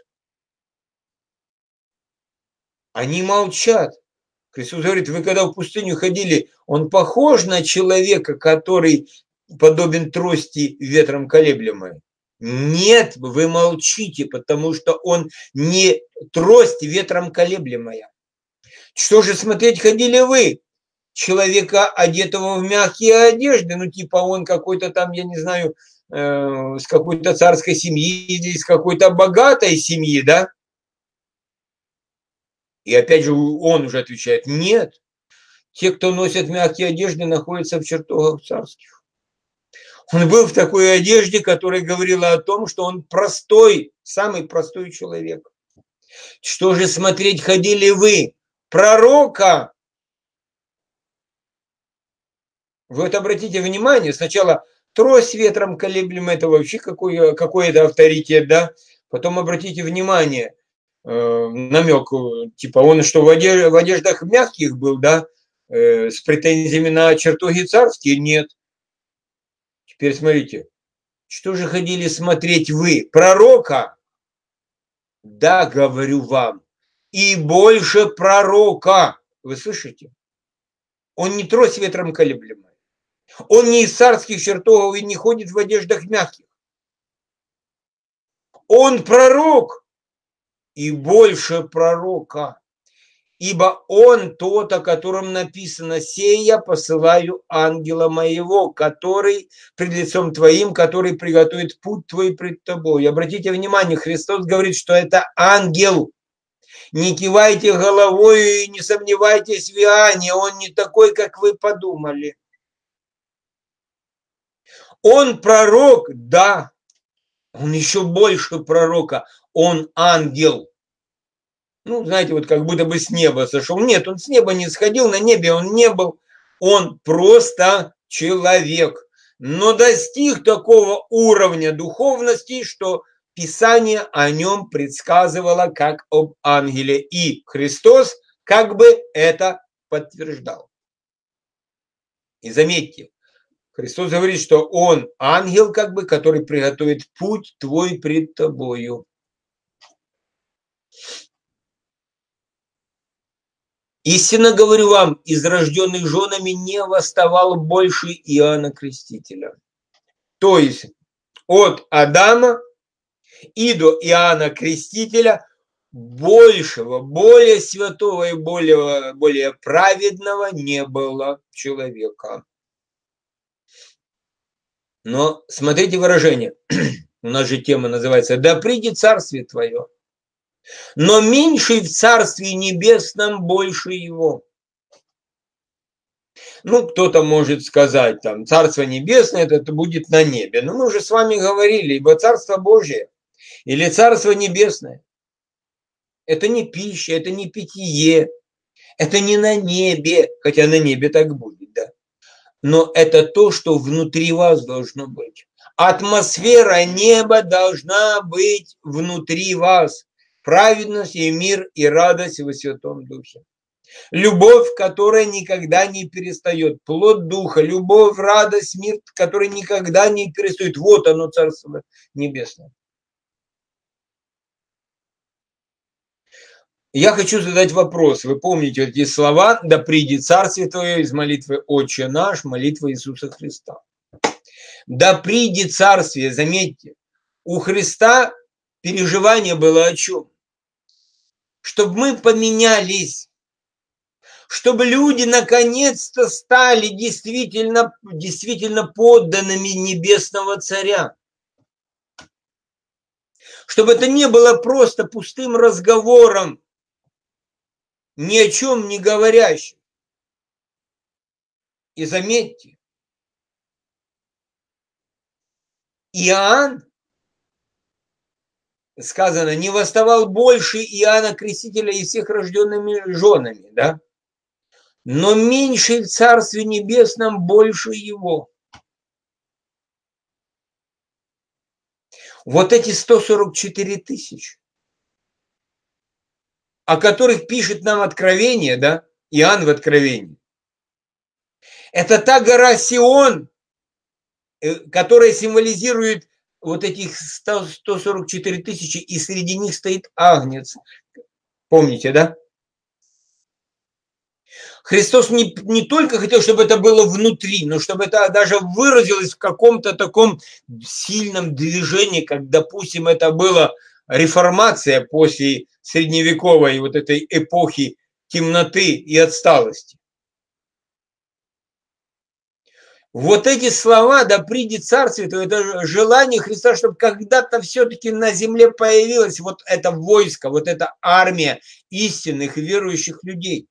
Они молчат. Христос говорит: вы когда в пустыню ходили, он похож на человека, который подобен трости ветром колеблемой? Нет, вы молчите, потому что он не трость ветром колеблемая. Что же смотреть ходили вы? Человека, одетого в мягкие одежды, ну типа он какой-то там, я не знаю, с какой-то царской семьи или с какой-то богатой семьи, да? И опять же он уже отвечает: нет, те, кто носят мягкие одежды, находятся в чертогах царских. Он был в такой одежде, которая говорила о том, что он простой, самый простой человек. Что же смотреть ходили вы? Пророка? Вы вот обратите внимание, сначала трость ветром колеблемая, это вообще какой-то авторитет, да? Потом обратите внимание, намек, типа он что, в одеждах мягких был, да? С претензиями на чертоги царские? Нет. Теперь смотрите, Что же ходили смотреть вы? Пророка? Да, говорю вам, и больше пророка. Вы слышите? Он не трость ветром колеблемая. Он не из царских чертогов и не ходит в одеждах мягких. Он пророк и больше пророка. Ибо он тот, о котором написано: «Сей я посылаю ангела моего, который пред лицом твоим, который приготовит путь твой пред тобой». Обратите внимание, Христос говорит, что это ангел. Не кивайте головой и не сомневайтесь в Иоанне, он не такой, как вы подумали. Он пророк, да, он еще больше пророка, он ангел. Ну, знаете, вот как будто бы с неба сошел. Нет, он с неба не сходил, на небе он не был. Он просто человек. Но достиг такого уровня духовности, что Писание о нем предсказывало как об ангеле. И Христос как бы это подтверждал. И заметьте, Христос говорит, что он ангел, как бы, который приготовит путь твой пред тобою. Истинно говорю вам, из рожденных женами не восставал больше Иоанна Крестителя. То есть от Адама и до Иоанна Крестителя большего, более святого и более праведного не было человека. Но смотрите выражение. У нас же тема называется «Да придет царствие твое». Но меньший в Царстве Небесном больше его. Ну, кто-то может сказать, там, Царство Небесное, это будет на небе. Но мы уже с вами говорили, ибо Царство Божие или Царство Небесное, это не пища, это не питье, это не на небе, хотя на небе так будет, да. Но это то, что внутри вас должно быть. Атмосфера неба должна быть внутри вас. Праведность и мир и радость во Святом Духе. Любовь, которая никогда не перестает. Плод Духа, любовь, радость, мир, который никогда не перестает. Вот оно, Царство Небесное. Я хочу задать вопрос. Вы помните эти слова? «Да придет Царствие Твое» из молитвы «Отче наш», молитвы Иисуса Христа. «Да придет Царствие», заметьте, у Христа переживание было о чем? Чтобы мы поменялись, чтобы люди наконец-то стали действительно подданными Небесного Царя. Чтобы это не было просто пустым разговором, ни о чем не говорящим. И заметьте, Иоанн, сказано, не восставал больше Иоанна Крестителя и всех рожденными женами, да? Но меньше в Царстве Небесном больше его. Вот эти 144 тысячи, о которых пишет нам Откровение, да, Иоанн в Откровении, это та гора Сион, которая символизирует вот этих 144 тысячи, и среди них стоит Агнец. Помните, да? Христос не только хотел, чтобы это было внутри, но чтобы это даже выразилось в каком-то таком сильном движении, как, допустим, это была реформация после средневековой вот этой эпохи темноты и отсталости. Вот эти слова «да придет Царствие», то это желание Христа, чтобы когда-то все-таки на земле появилось вот это войско, вот эта армия истинных верующих людей.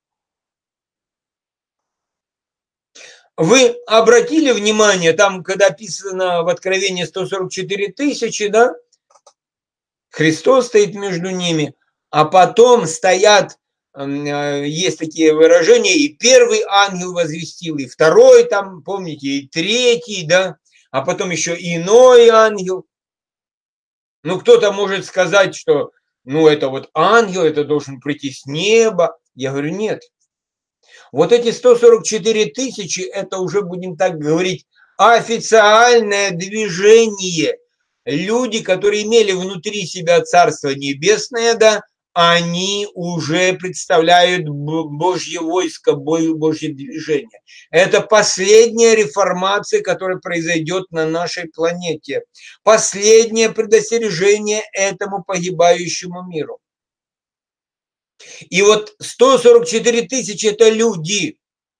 Вы обратили внимание, там, когда описано в Откровении 144 тысячи, да, Христос стоит между ними, а потом стоят, есть такие выражения, и первый ангел возвестил, и второй там, помните, и третий, да, а потом еще иной ангел. Ну, кто-то может сказать, что, ну, это вот ангел, это должен прийти с неба. Я говорю, нет. Вот эти 144 тысячи, это уже, будем так говорить, официальное движение. Люди, которые имели внутри себя Царство Небесное, да, они уже представляют Божье войско, Божье движение. Это последняя реформация, которая произойдет на нашей планете. Последнее предостережение этому погибающему миру. И вот 144 тысячи – это люди.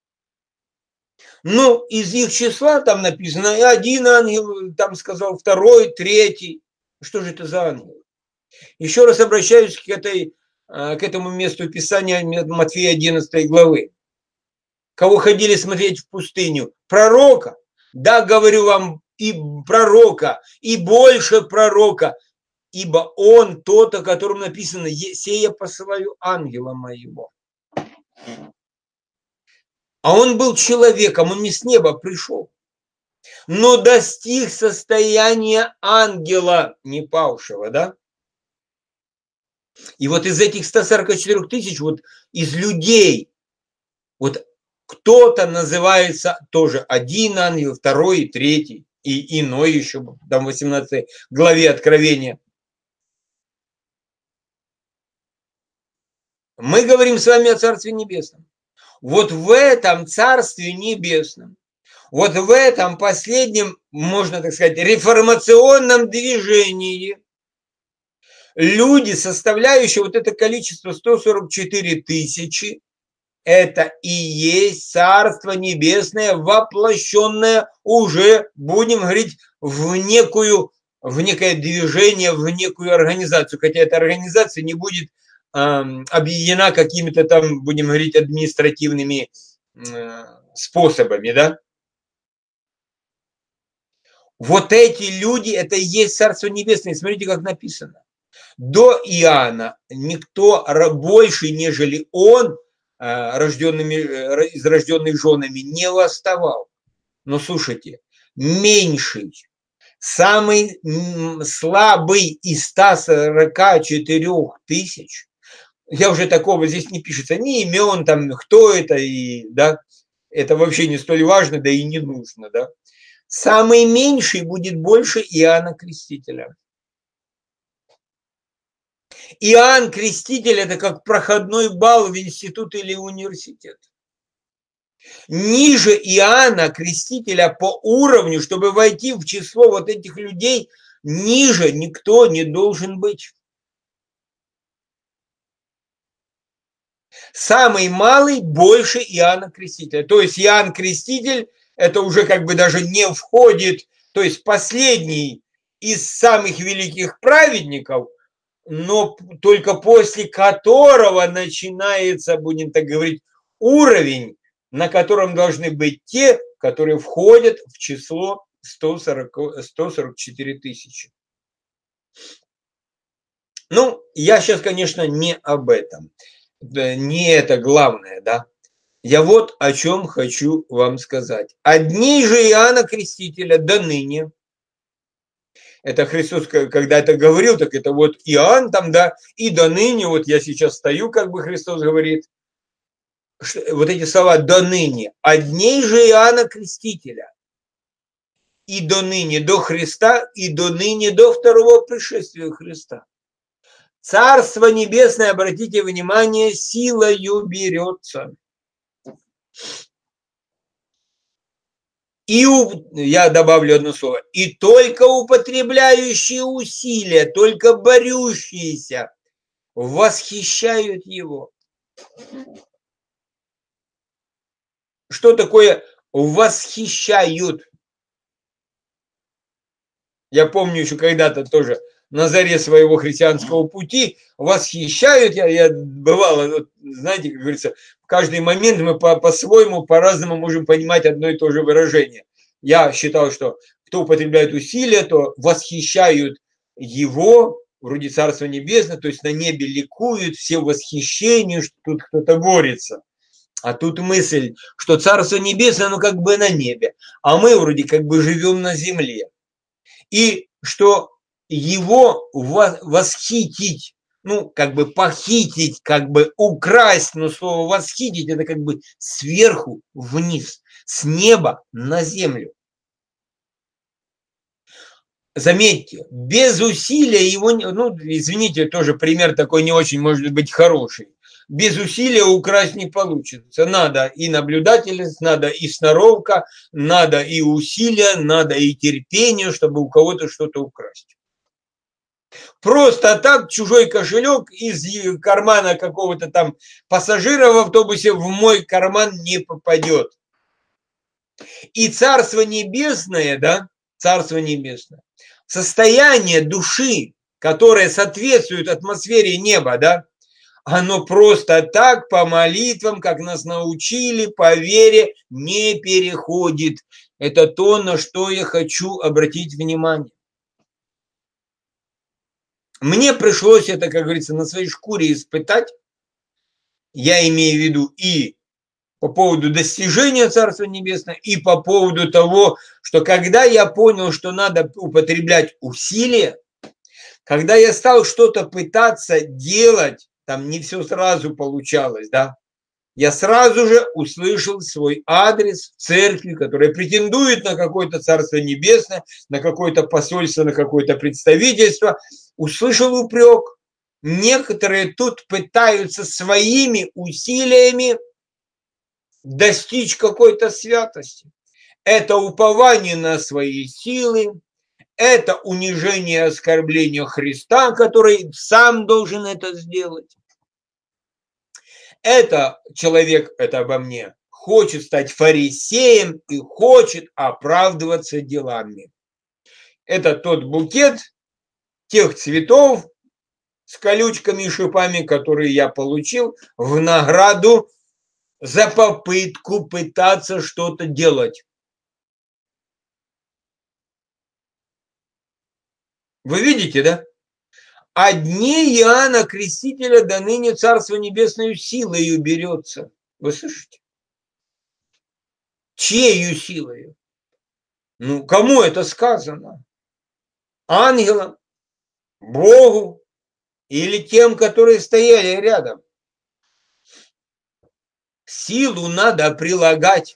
Ну, из их числа там написано один ангел, там сказал второй, третий. Что же это за ангел? Еще раз обращаюсь к этому месту Писания Матфея 11 главы. Кого ходили смотреть в пустыню? Пророка. Да, говорю вам, и пророка, и больше пророка, ибо он тот, о котором написано: «Сея посылаю ангела моего». А он был человеком, он не с неба пришел, но достиг состояния ангела не павшего, да? И вот из этих 144 тысяч, вот из людей, вот кто-то называется тоже один ангел, второй, третий, и иной еще, там в 18 главе Откровения. Мы говорим с вами о Царстве Небесном. Вот в этом Царстве Небесном, вот в этом последнем, можно так сказать, реформационном движении люди, составляющие вот это количество 144 тысячи, это и есть Царство Небесное, воплощенное уже, будем говорить, в некое движение, в некую организацию. Хотя эта организация не будет объединена какими-то там, будем говорить, административными способами, да? Вот эти люди, это и есть Царство Небесное. Смотрите, как написано. До Иоанна никто больше, нежели он, из рожденных женами, не восставал. Но слушайте, меньший, самый слабый из 144 тысяч, я уже такого здесь не пишется, ни имен, там, кто это, и, да, это вообще не столь важно, да и не нужно, да. Самый меньший будет больше Иоанна Крестителя. Иоанн Креститель – это как проходной балл в институт или университет. Ниже Иоанна Крестителя по уровню, чтобы войти в число вот этих людей, ниже никто не должен быть. Самый малый больше Иоанна Крестителя. То есть Иоанн Креститель – это уже как бы даже не входит, то есть последний из самых великих праведников, но только после которого начинается, будем так говорить, уровень, на котором должны быть те, которые входят в число 144 тысячи. Ну, я сейчас, конечно, не об этом. Не это главное, да. Я вот о чем хочу вам сказать. Одни же Иоанна Крестителя до ныне. Это Христос, когда это говорил, так это вот Иоанн там, да, и до ныне, вот я сейчас стою, как бы Христос говорит, вот эти слова «до ныне», одни же Иоанна Крестителя, и до ныне до Христа, и до ныне до второго пришествия Христа. Царство Небесное, обратите внимание, силою берется. И я добавлю одно слово. И только употребляющие усилия, только борющиеся, восхищают его. Что такое восхищают? Я помню еще когда-то тоже на заре своего христианского пути восхищают. Я бывало, знаете, как говорится, в каждый момент мы по-своему, по-разному можем понимать одно и то же выражение. Я считал, что кто употребляет усилия, то восхищают его, вроде Царства Небесного, то есть на небе ликуют, все в восхищении, что тут кто-то борется. А тут мысль, что Царство Небесное, ну как бы на небе, а мы вроде как бы живем на земле. И что его восхитить, ну, как бы похитить, как бы украсть, но слово восхитить, это как бы сверху вниз, с неба на землю. заметьте, без усилия его, ну, извините, тоже пример такой не очень, может быть, хороший. Без усилия украсть не получится. Надо и наблюдательность, надо и сноровка, надо и усилия, надо и терпение, чтобы у кого-то что-то украсть. Просто так чужой кошелек из кармана какого-то там пассажира в автобусе в мой карман не попадет. И Царство Небесное, да, Царство Небесное, состояние души, которое соответствует атмосфере неба, да, оно просто так по молитвам, как нас научили, по вере не переходит. Это то, на что я хочу обратить внимание. Мне пришлось это, как говорится, на своей шкуре испытать. Я имею в виду и по поводу достижения Царства Небесного, и по поводу того, что когда я понял, что надо употреблять усилия, когда я стал что-то пытаться делать, там не все сразу получалось, да, я сразу же услышал свой адрес в церкви, которая претендует на какое-то Царство Небесное, на какое-то посольство, на какое-то представительство, услышал упрек. Некоторые тут пытаются своими усилиями достичь какой-то святости. Это упование на свои силы, это унижение и оскорбление Христа, который сам должен это сделать. Это человек, это обо мне, хочет стать фарисеем и хочет оправдываться делами. Это тот букет тех цветов с колючками и шипами, которые я получил в награду за попытку пытаться что-то делать. Вы видите, да? Одни Иоанна Крестителя до ныне Царство Небесное силою берется. Вы слышите? Чьею силою? Ну, кому это сказано? Ангелам? Богу? Или тем, которые стояли рядом? Силу надо прилагать.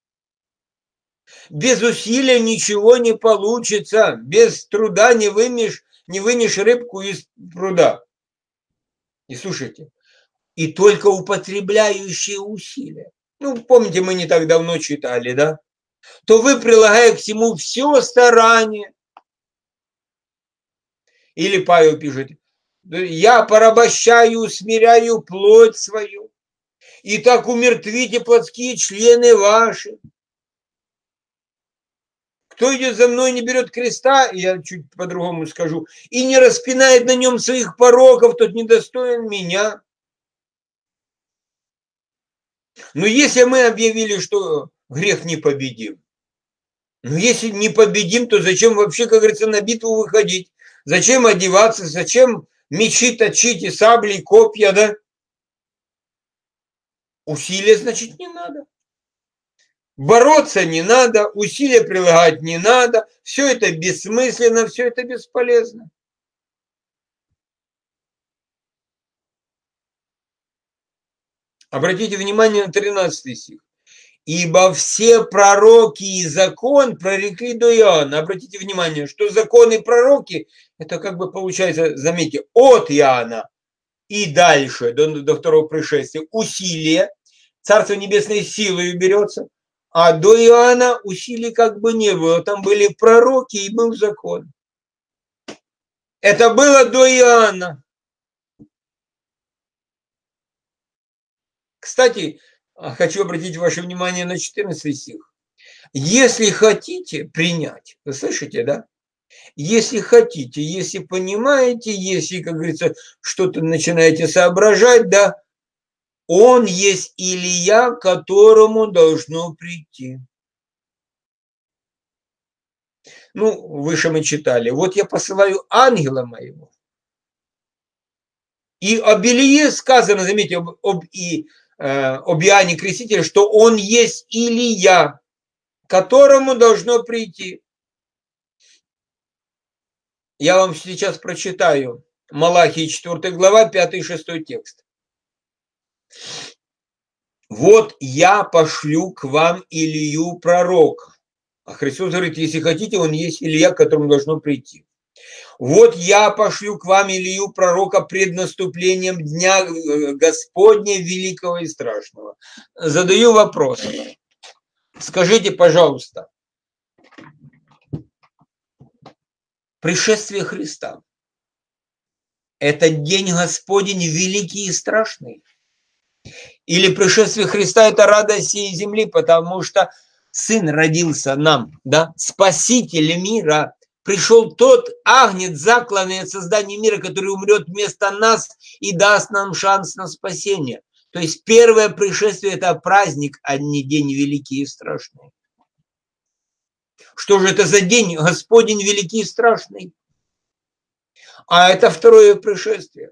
Без усилия ничего не получится. Без труда не вынешь рыбку из пруда. И слушайте, и только употребляющие усилия. Ну, помните, мы не так давно читали, да? То вы, прилагая к всему все старание. Или Павел пишет, я порабощаю, усмиряю плоть свою, и так умертвите плотские члены ваши. Кто идет за мной, не берет креста, я чуть по-другому скажу, и не распинает на нем своих пороков, тот недостоин меня. Но если мы объявили, что грех непобедим, ну если не победим, то зачем вообще, как говорится, на битву выходить? Зачем одеваться, зачем мечи точить и сабли, и копья, да? Усилия, значит, не надо. Бороться не надо, усилия прилагать не надо. Все это бессмысленно, все это бесполезно. Обратите внимание на 13 стих. Ибо все пророки и закон прорекли до Иоанна. Обратите внимание, что закон и пророки, это как бы получается, заметьте, от Иоанна и дальше, до второго пришествия, усилия, Царство Небесное силой берется, а до Иоанна усилий как бы не было. Там были пророки и был закон. Это было до Иоанна. Кстати, хочу обратить ваше внимание на 14 стих. Если хотите принять, вы слышите, да? Если хотите, если понимаете, если, как говорится, что-то начинаете соображать, да, он есть Илия, которому должно прийти. Ну, выше мы читали. Вот я посылаю ангела моего. И об Илие сказано, заметьте, об Иоанне Крестителе, что он есть Илия, которому должно прийти. Я вам сейчас прочитаю Малахии 4 глава, 5 и 6 текст. Вот я пошлю к вам Илию пророка. А Христос говорит, если хотите, он есть Илья, к которому должно прийти. Вот я пошлю к вам Илью, пророка, пред наступлением дня Господня великого и страшного. Задаю вопрос. Скажите, пожалуйста, пришествие Христа – это день Господень великий и страшный? Или пришествие Христа – это радость всей земли, потому что Сын родился нам, да, Спаситель мира. Пришел тот агнец, закланный от создания мира, который умрет вместо нас и даст нам шанс на спасение. То есть первое пришествие – это праздник, а не день великий и страшный. Что же это за день Господень великий и страшный? А это второе пришествие.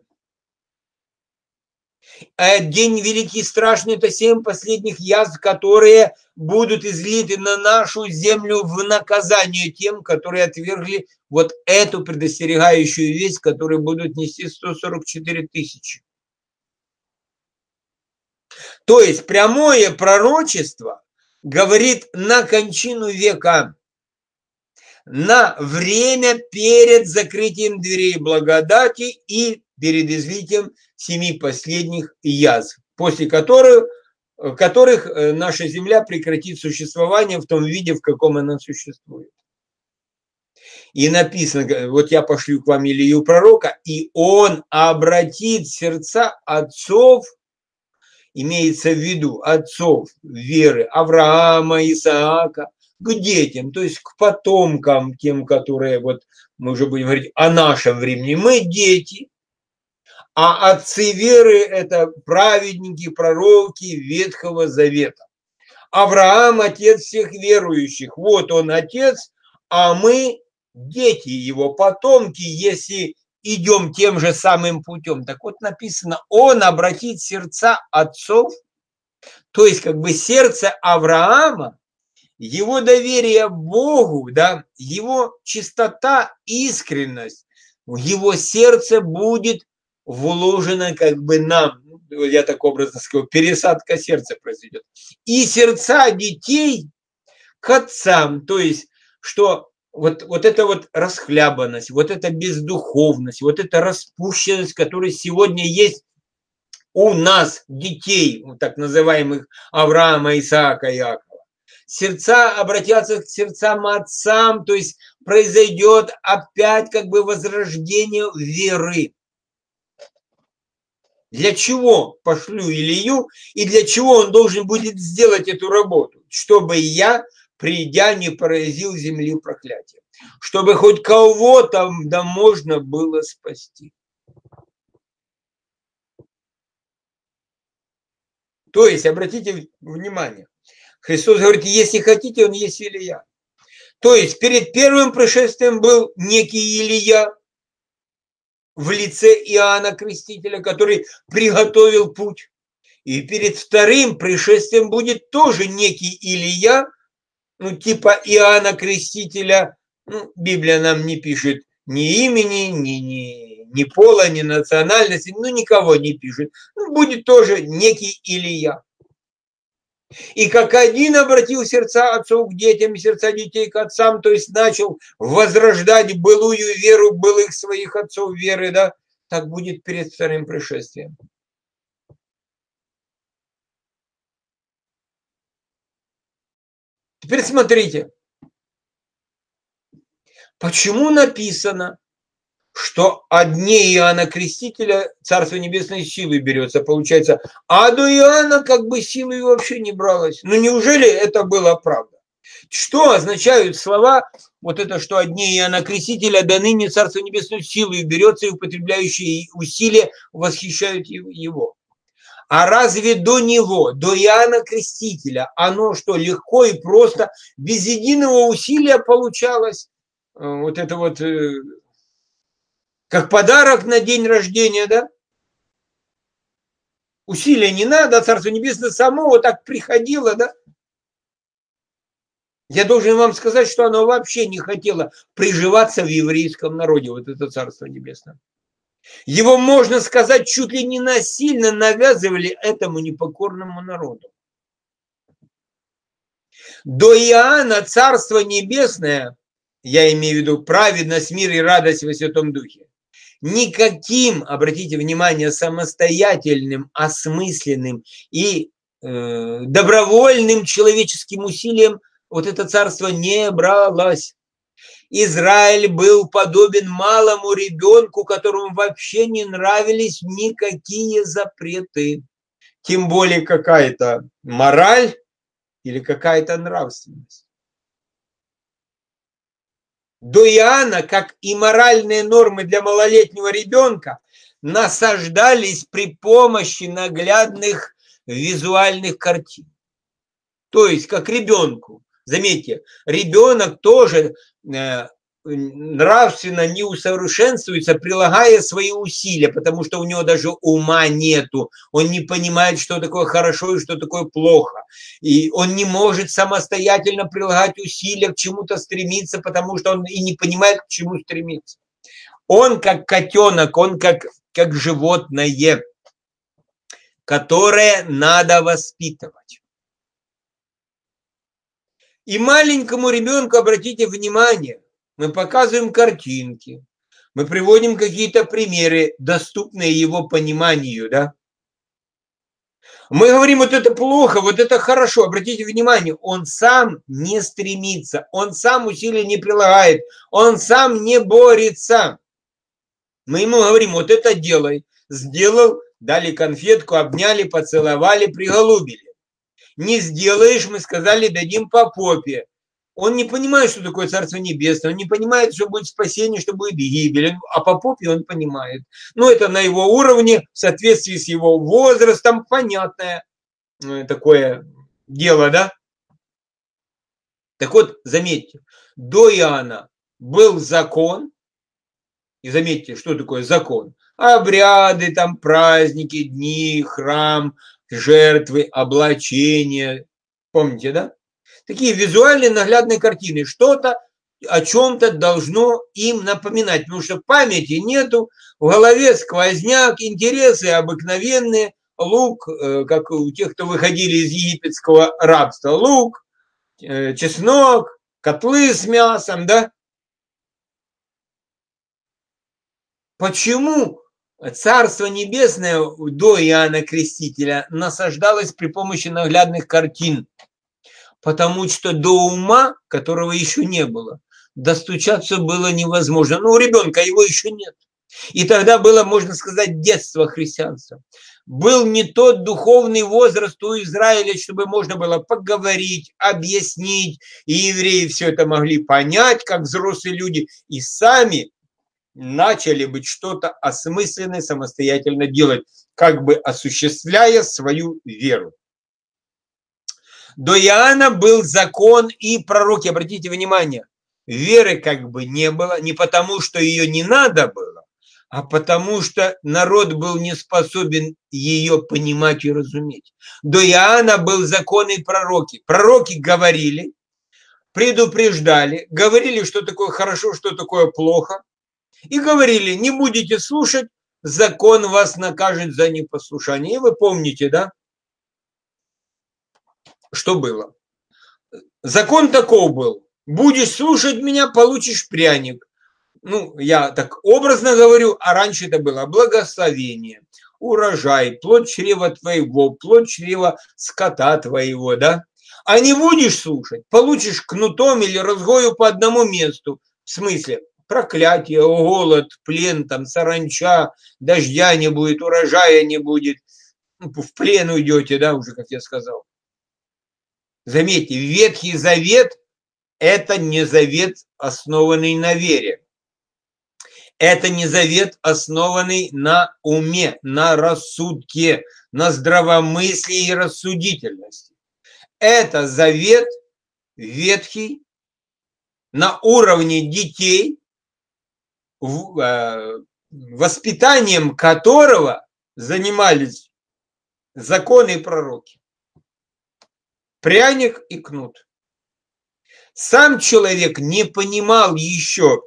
А день великий и страшный – это 7 последних язв, которые будут излиты на нашу землю в наказание тем, которые отвергли вот эту предостерегающую весть, которую будут нести 144 тысячи. То есть прямое пророчество говорит на кончину века, на время перед закрытием дверей благодати и перед излитием 7 последних язв, после которых наша земля прекратит существование в том виде, в каком она существует. И написано, вот я пошлю к вам Илью пророка, и он обратит сердца отцов, имеется в виду отцов веры Авраама, Исаака, к детям, то есть к потомкам, тем, которые, вот мы уже будем говорить о нашем времени, мы дети, а отцы веры – это праведники, пророки Ветхого Завета. Авраам – отец всех верующих, вот он отец, а мы дети его, потомки, если идем тем же самым путем. Так вот написано, он обратит сердца отцов, то есть как бы сердце Авраама, его доверие Богу, да, его чистота, искренность, в его сердце будет вложена как бы нам, я так образно скажу, пересадка сердца произойдет. И сердца детей к отцам, то есть, что вот эта вот расхлябанность, вот эта бездуховность, вот эта распущенность, которая сегодня есть у нас, детей, так называемых Авраама, Исаака, Иакова, сердца обратятся к сердцам отцам, то есть произойдет опять как бы возрождение веры. Для чего пошлю Илью и для чего он должен будет сделать эту работу? Чтобы я, придя, не поразил земли проклятием. Чтобы хоть кого-то да можно было спасти. То есть, обратите внимание, Христос говорит, если хотите, он есть Илия. То есть, перед первым пришествием был некий Илия в лице Иоанна Крестителя, который приготовил путь. И перед вторым пришествием будет тоже некий Илия, ну, типа Иоанна Крестителя. Ну, Библия нам не пишет ни имени, ни пола, ни национальности, ну, никого не пишет. Ну, будет тоже некий Илия. И как один обратил сердца отцов к детям и сердца детей к отцам, то есть начал возрождать былую веру былых своих отцов веры, да, так будет перед вторым пришествием. Теперь смотрите, почему написано, что от дней Иоанна Крестителя Царство Небесное силой берется, получается, а до Иоанна как бы силой вообще не бралось. Ну неужели это была правда? Что означают слова, вот это, что от дней Иоанна Крестителя до ныне Царство Небесное силой берется, и употребляющие усилия восхищают его? А разве до него, до Иоанна Крестителя, оно что, легко и просто, без единого усилия получалось? Вот это вот, как подарок на день рождения, да? Усилия не надо, Царство Небесное само вот так приходило, да? Я должен вам сказать, что оно вообще не хотело приживаться в еврейском народе, вот это Царство Небесное. Его, можно сказать, чуть ли не насильно навязывали этому непокорному народу. До Иоанна Царство Небесное, я имею в виду праведность, мир и радость во Святом Духе, никаким, обратите внимание, самостоятельным, осмысленным и добровольным человеческим усилием вот это царство не бралось. Израиль был подобен малому ребенку, которому вообще не нравились никакие запреты, тем более какая-то мораль или какая-то нравственность. До Иоанна, как и моральные нормы для малолетнего ребенка, насаждались при помощи наглядных визуальных картин. То есть, как ребенку. Заметьте, ребенок тоже нравственно не усовершенствуется, прилагая свои усилия, потому что у него даже ума нету, он не понимает, что такое хорошо и что такое плохо, и он не может самостоятельно прилагать усилия, к чему-то стремиться, потому что он и не понимает, к чему стремиться. Он как котенок, он как животное, которое надо воспитывать. И маленькому ребенку, обратите внимание, мы показываем картинки, мы приводим какие-то примеры, доступные его пониманию, да? Мы говорим, вот это плохо, вот это хорошо. Обратите внимание, он сам не стремится, он сам усилий не прилагает, он сам не борется. Мы ему говорим, вот это делай. Сделал, дали конфетку, обняли, поцеловали, приголубили. Не сделаешь, мы сказали, дадим по попе. Он не понимает, что такое Царство Небесное, он не понимает, что будет спасение, что будет гибель, а по попе он понимает. Но это на его уровне, в соответствии с его возрастом, понятное такое дело, да? Так вот, заметьте, до Иоанна был закон, и заметьте, что такое закон? Обряды, там праздники, дни, храм, жертвы, облачения. Помните, да? Такие визуальные наглядные картины. Что-то о чем-то должно им напоминать, потому что памяти нету, в голове сквозняк, интересы обыкновенные, лук, как у тех, кто выходили из египетского рабства, лук, чеснок, котлы с мясом, да? Почему Царство Небесное до Иоанна Крестителя насаждалось при помощи наглядных картин? Потому что до ума, которого еще не было, достучаться было невозможно. Ну, у ребенка его еще нет. И тогда было, можно сказать, детство христианства. Был не тот духовный возраст у Израиля, чтобы можно было поговорить, объяснить, и евреи все это могли понять, как взрослые люди, и сами начали быть что-то осмысленное, самостоятельно делать, как бы осуществляя свою веру. До Иоанна был закон и пророки. Обратите внимание, веры как бы не было, не потому, что ее не надо было, а потому, что народ был не способен ее понимать и разуметь. До Иоанна был закон и пророки. Пророки говорили, предупреждали, говорили, что такое хорошо, что такое плохо, и говорили, не будете слушать, закон вас накажет за непослушание. И вы помните, да? Что было? Закон таков был. Будешь слушать меня, получишь пряник. Ну, я так образно говорю, а раньше это было благословение, урожай, плод чрева твоего, плод чрева скота твоего, да? А не будешь слушать, получишь кнутом или разгою по одному месту. В смысле, проклятие, голод, плен, там, саранча, дождя не будет, урожая не будет. В плен уйдете, да, уже, как я сказал. Заметьте, Ветхий Завет – это не завет, основанный на вере. Это не завет, основанный на уме, на рассудке, на здравомыслии и рассудительности. Это завет ветхий на уровне детей, воспитанием которого занимались законы и пророки. Пряник и кнут. Сам человек не понимал еще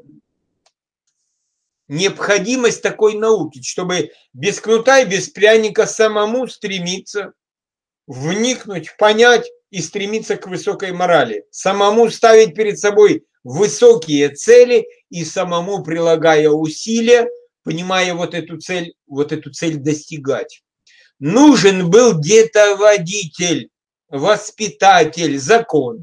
необходимость такой науки, чтобы без кнута и без пряника самому стремиться вникнуть, понять, и стремиться к высокой морали, самому ставить перед собой высокие цели и самому, прилагая усилия, понимая вот эту цель достигать. Нужен был где-то водитель, воспитатель, закон,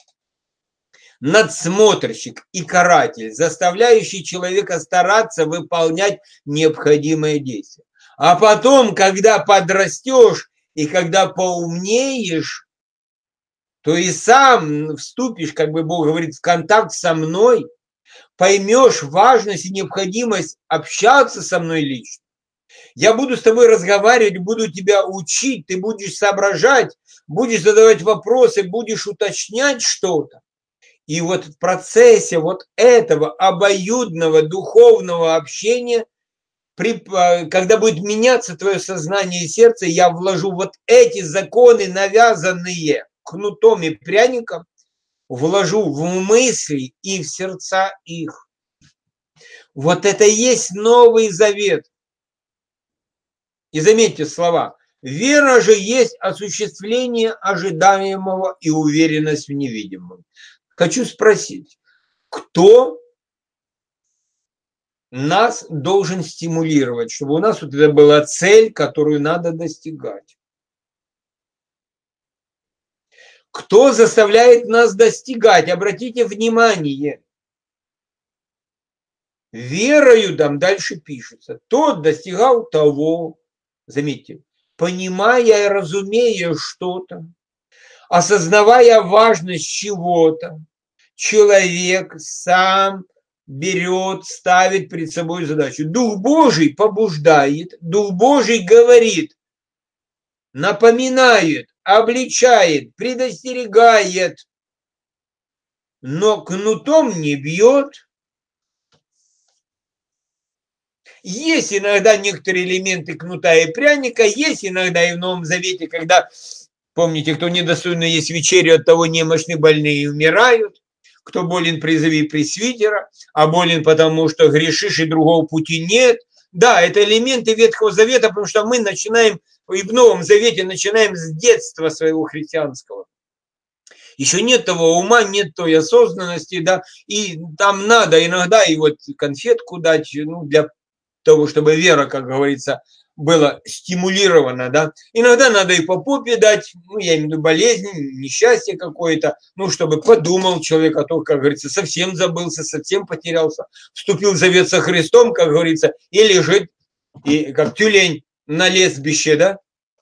надсмотрщик и каратель, заставляющий человека стараться выполнять необходимые действия. А потом, когда подрастешь и когда поумнеешь, то и сам вступишь, как бы Бог говорит, в контакт со мной, поймешь важность и необходимость общаться со мной лично. Я буду с тобой разговаривать, буду тебя учить, ты будешь соображать, будешь задавать вопросы, будешь уточнять что-то. И вот в процессе вот этого обоюдного духовного общения, когда будет меняться твое сознание и сердце, я вложу вот эти законы, навязанные кнутом и пряником, вложу в мысли и в сердца их. Вот это и есть Новый Завет. И заметьте слова. Вера же есть осуществление ожидаемого и уверенность в невидимом. Хочу спросить, кто нас должен стимулировать, чтобы у нас вот это была цель, которую надо достигать? Кто заставляет нас достигать? Обратите внимание. Верою там дальше пишется. Тот достигал того, заметьте, понимая и разумея что-то, осознавая важность чего-то, человек сам берет, ставит перед собой задачу. Дух Божий побуждает, Дух Божий говорит, напоминает, обличает, предостерегает, но кнутом не бьет. Есть иногда некоторые элементы кнута и пряника, есть иногда и в Новом Завете, когда, помните, кто недостойно есть вечерю, от того немощны, больные умирают. Кто болен, призови пресвитера, а болен потому, что грешишь и другого пути нет. Да, это элементы Ветхого Завета, потому что мы начинаем, и в Новом Завете начинаем с детства своего христианского. Еще нет того ума, нет той осознанности, да, и там надо иногда и вот конфетку дать, ну, для того, чтобы вера, как говорится, была стимулирована, да. Иногда надо и по попе дать, ну, я имею в виду болезнь, несчастье какое-то, ну, чтобы подумал человек, а то, как говорится, совсем забылся, совсем потерялся, вступил в завет со Христом, как говорится, и лежит, и как тюлень на лесбище, да.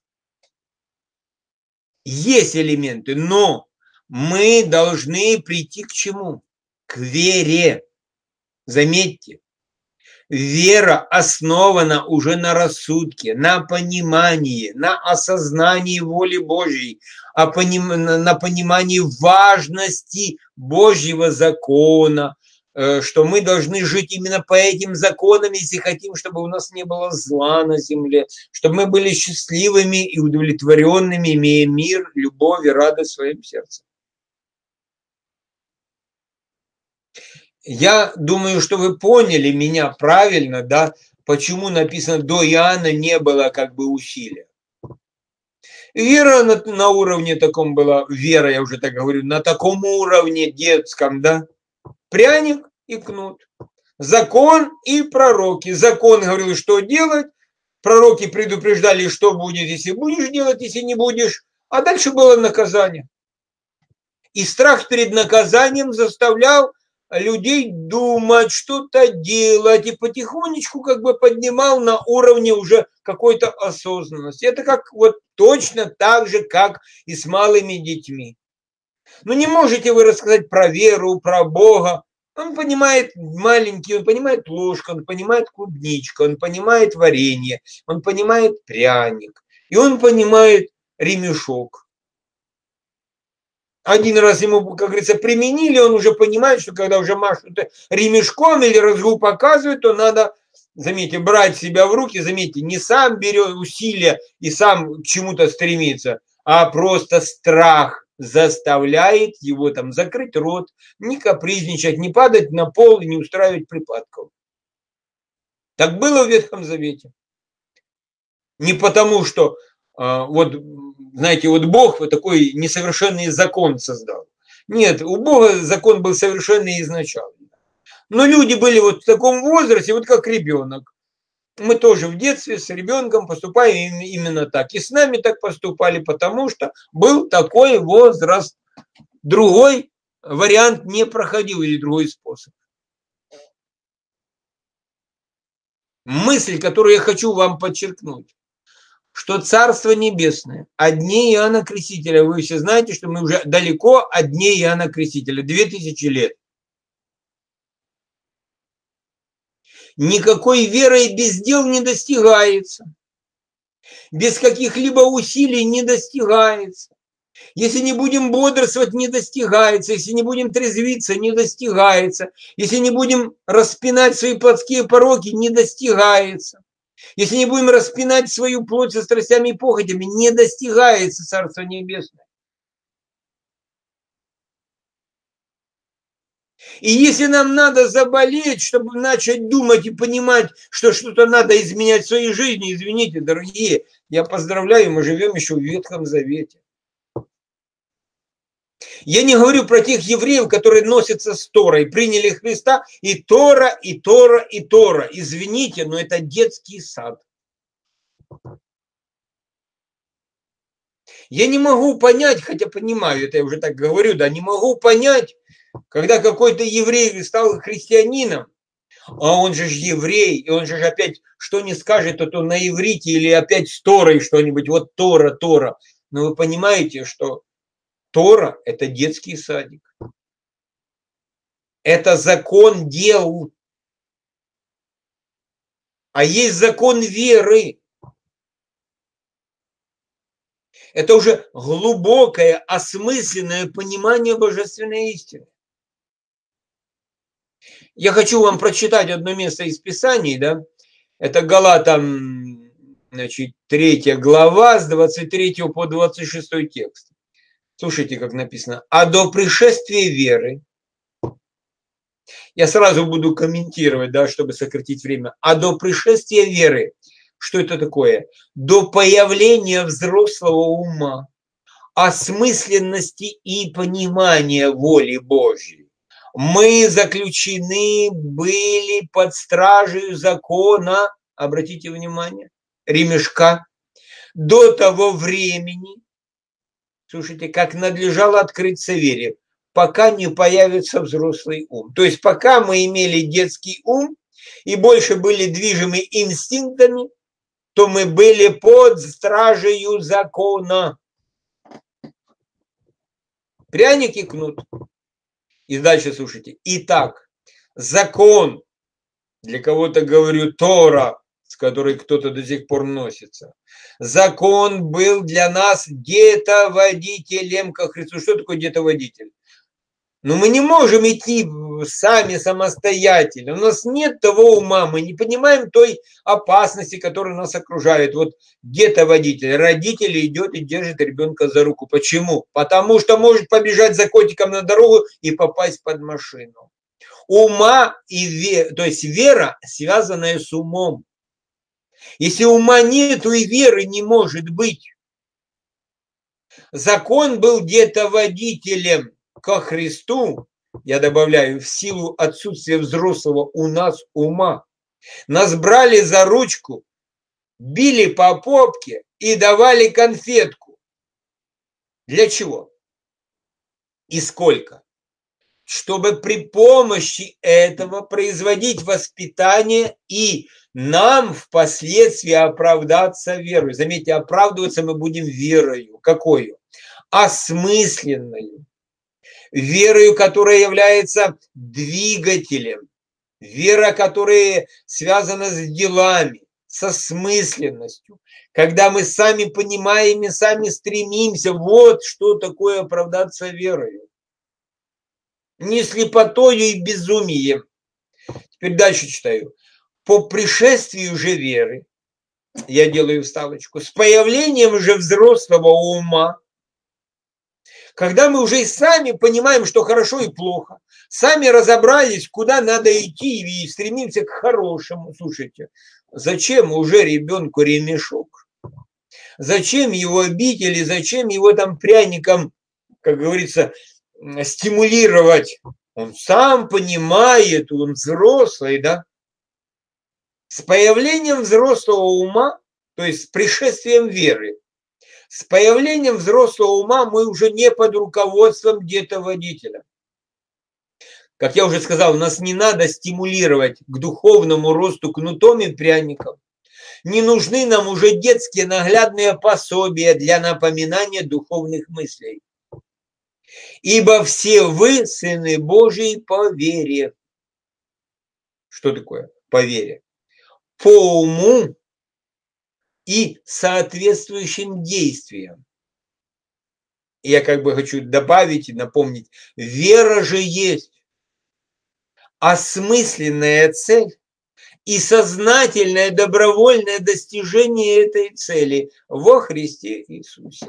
Есть элементы, но мы должны прийти к чему? К вере. Заметьте, вера основана уже на рассудке, на понимании, на осознании воли Божьей, на понимании важности Божьего закона, что мы должны жить именно по этим законам, если хотим, чтобы у нас не было зла на земле, чтобы мы были счастливыми и удовлетворенными, имея мир, любовь и радость в своем сердце. Я думаю, что вы поняли меня правильно, да, почему написано до Иоанна не было как бы усилия. Вера на уровне таком была, вера, я уже так говорю, на таком уровне детском, да, пряник и кнут. Закон и пророки. Закон говорил, что делать, пророки предупреждали, что будет, если будешь делать, если не будешь, а дальше было наказание. И страх перед наказанием заставлял людей думать, что-то делать, и потихонечку как бы поднимал на уровне уже какой-то осознанности. Это как вот точно так же, как и с малыми детьми. Ну не можете вы рассказать про веру, про Бога. Он понимает маленький, он понимает ложку, он понимает клубничку, он понимает варенье, он понимает пряник, и он понимает ремешок. Один раз ему, как говорится, применили, он уже понимает, что когда уже машут ремешком или разгул показывают, то надо, заметьте, брать себя в руки, заметьте, не сам берет усилия и сам к чему-то стремится, а просто страх заставляет его там закрыть рот, не капризничать, не падать на пол и не устраивать припадков. Так было в Ветхом Завете. Не потому, что вот, знаете, вот Бог вот такой несовершенный закон создал. Нет, у Бога закон был совершенный изначально. Но люди были вот в таком возрасте, вот как ребенок. Мы тоже в детстве с ребенком поступаем именно так. И с нами так поступали, потому что был такой возраст. Другой вариант не проходил или другой способ. Мысль, которую я хочу вам подчеркнуть, что Царство Небесное от дней Иоанна Крестителя, вы все знаете, что мы уже далеко от дней Иоанна Крестителя, 2000 лет. Никакой верой без дел не достигается, без каких-либо усилий не достигается. Если не будем бодрствовать, не достигается. Если не будем трезвиться, не достигается. Если не будем распинать свои плотские пороки, не достигается. Если не будем распинать свою плоть со страстями и похотями, не достигается Царство Небесное. И если нам надо заболеть, чтобы начать думать и понимать, что что-то надо изменять в своей жизни, извините, дорогие, я поздравляю, мы живем еще в Ветхом Завете. Я не говорю про тех евреев, которые носятся с Торой, приняли Христа, и Тора, и Тора, и Тора. Извините, но это детский сад. Я не могу понять, хотя понимаю, это я уже так говорю, да, не могу понять, когда какой-то еврей стал христианином, а он же еврей, и он же опять что не скажет, то на иврите или опять с Торой что-нибудь, вот Тора, Тора. Но вы понимаете, что Тора – это детский садик. Это закон дел. А есть закон веры. Это уже глубокое, осмысленное понимание божественной истины. Я хочу вам прочитать одно место из Писаний, да? Это Галатам, значит, 3 глава с 23 по 26 текст. Слушайте, как написано. А до пришествия веры, я сразу буду комментировать, да, чтобы сократить время. А до пришествия веры, что это такое? До появления взрослого ума, осмысленности и понимания воли Божьей. Мы заключены были под стражей закона, обратите внимание, ремешка, до того времени, слушайте, как надлежало открыться вере, пока не появится взрослый ум. То есть пока мы имели детский ум и больше были движимы инстинктами, то мы были под стражей закона. Пряник и кнут. И дальше слушайте. Итак, закон, для кого-то говорю Тора, с которой кто-то до сих пор носится. Закон был для нас детоводителем ко Христу. Что такое детоводитель? Но мы не можем идти сами самостоятельно. У нас нет того ума, мы не понимаем той опасности, которая нас окружает. Вот где-то водитель, родитель идет и держит ребенка за руку. Почему? Потому что может побежать за котиком на дорогу и попасть под машину. Ума и вера, то есть вера, связанная с умом. Если ума нет, то и веры не может быть. Закон был где-то водителем ко Христу, я добавляю, в силу отсутствия взрослого у нас ума. Нас брали за ручку, били по попке и давали конфетку. Для чего? И сколько? Чтобы при помощи этого производить воспитание и нам впоследствии оправдаться верой. Заметьте, оправдываться мы будем верою. Какою? Осмысленною. Верою, которая является двигателем, вера, которая связана с делами, со смысленностью, когда мы сами понимаем и сами стремимся, вот что такое оправдаться верою. Не слепотою и безумием. Теперь дальше читаю. По пришествию же веры, я делаю вставочку, с появлением же взрослого ума, когда мы уже и сами понимаем, что хорошо и плохо, сами разобрались, куда надо идти и стремимся к хорошему. Слушайте, зачем уже ребенку ремешок? Зачем его бить или зачем его там пряником, как говорится, стимулировать? Он сам понимает, он взрослый, да? С появлением взрослого ума, то есть с пришествием веры, с появлением взрослого ума мы уже не под руководством где-то водителя. Как я уже сказал, нас не надо стимулировать к духовному росту кнутом и пряником. Не нужны нам уже детские наглядные пособия для напоминания духовных мыслей. Ибо все вы, сыны Божии, по вере. Что такое по вере? По уму и соответствующим действиям. Я как бы хочу добавить и напомнить, вера же есть осмысленная цель и сознательное добровольное достижение этой цели во Христе Иисусе.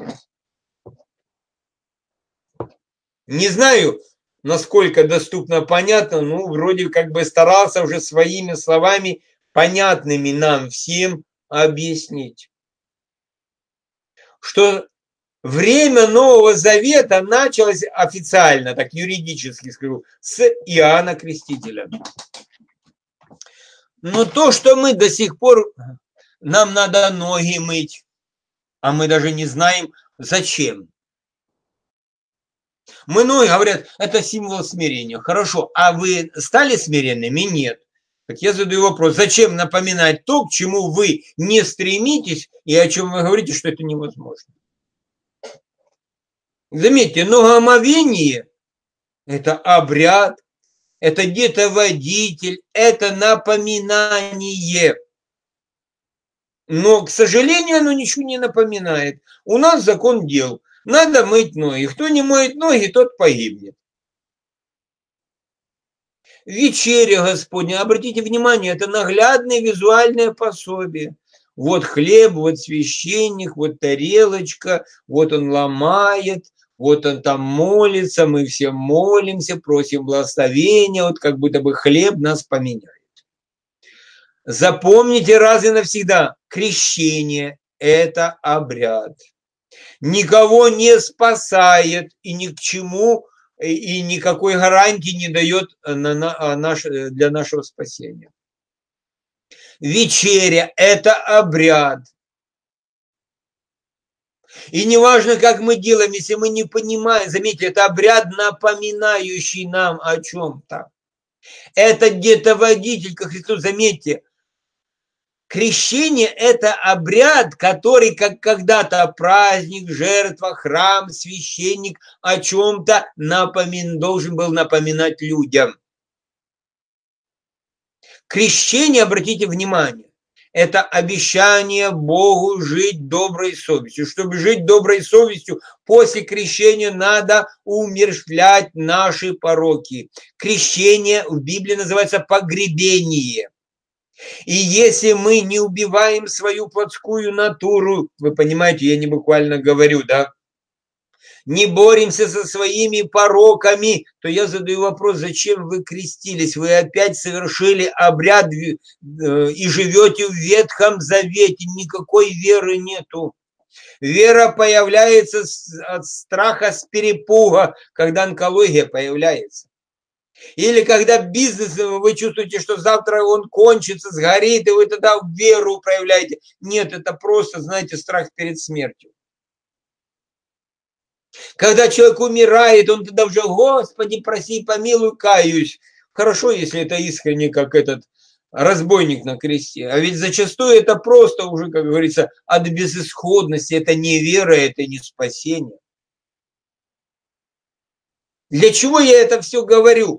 Не знаю, насколько доступно понятно, ну, вроде как бы старался уже своими словами, понятными нам всем, объяснить, что время Нового Завета началось официально, так юридически скажу, с Иоанна Крестителя. Но то, что мы до сих пор, нам надо ноги мыть, а мы даже не знаем, зачем. Мы ноги, говорят, это символ смирения. Хорошо, а вы стали смиренными? Нет. Так я задаю вопрос, зачем напоминать то, к чему вы не стремитесь, и о чем вы говорите, что это невозможно? Заметьте, ногоомовение – это обряд, это где-то водитель, это напоминание. Но, к сожалению, оно ничего не напоминает. У нас закон дел. Надо мыть ноги. Кто не моет ноги, тот погибнет. Вечеря Господня, обратите внимание, это наглядное визуальное пособие. Вот хлеб, вот священник, вот тарелочка, вот он ломает, вот он там молится, мы все молимся, просим благословения, вот как будто бы хлеб нас поменяет. Запомните раз и навсегда, крещение – это обряд. Никого не спасает и ни к чему, и никакой гарантии не дает для нашего спасения. Вечеря – это обряд. И неважно, как мы делаем, если мы не понимаем, заметьте, это обряд, напоминающий нам о чем-то. Это где-то водитель ко Христу, заметьте, крещение – это обряд, который, как когда-то праздник, жертва, храм, священник о чем-то должен был напоминать людям. Крещение, обратите внимание, это обещание Богу жить доброй совестью. Чтобы жить доброй совестью, после крещения надо умерщвлять наши пороки. Крещение в Библии называется погребение. И если мы не убиваем свою плотскую натуру, вы понимаете, я не буквально говорю, да, не боремся со своими пороками, то я задаю вопрос, зачем вы крестились? Вы опять совершили обряд и живете в Ветхом Завете, никакой веры нету. Вера появляется от страха, с перепуга, когда онкология появляется. Или когда бизнес, вы чувствуете, что завтра он кончится, сгорит, и вы тогда веру проявляете. Нет, это просто, знаете, страх перед смертью. Когда человек умирает, он тогда уже, Господи, проси, помилуй, каюсь. Хорошо, если это искренне, как этот разбойник на кресте. А ведь зачастую это просто уже, как говорится, от безысходности. Это не вера, это не спасение. Для чего я это все говорю?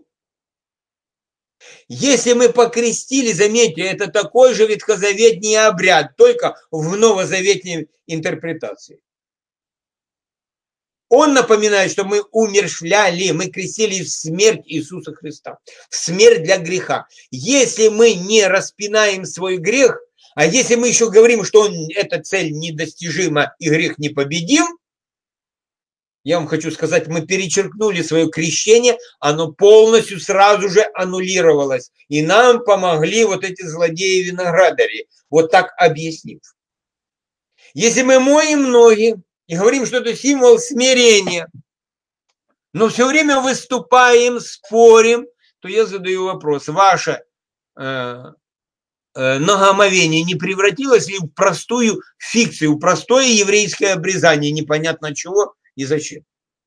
Если мы покрестили, заметьте, это такой же ветхозаветний обряд, только в новозаветной интерпретации. Он напоминает, что мы умерщвляли, мы крестили в смерть Иисуса Христа, в смерть для греха. Если мы не распинаем свой грех, а если мы еще говорим, что эта цель недостижима и грех непобедим, я вам хочу сказать, мы перечеркнули свое крещение, оно полностью сразу же аннулировалось. И нам помогли вот эти злодеи-виноградари, вот так объяснив. Если мы моем ноги и говорим, что это символ смирения, но все время выступаем, спорим, то я задаю вопрос. Ваше ногомовение не превратилось ли в простую фикцию, в простое еврейское обрезание, непонятно чего и зачем?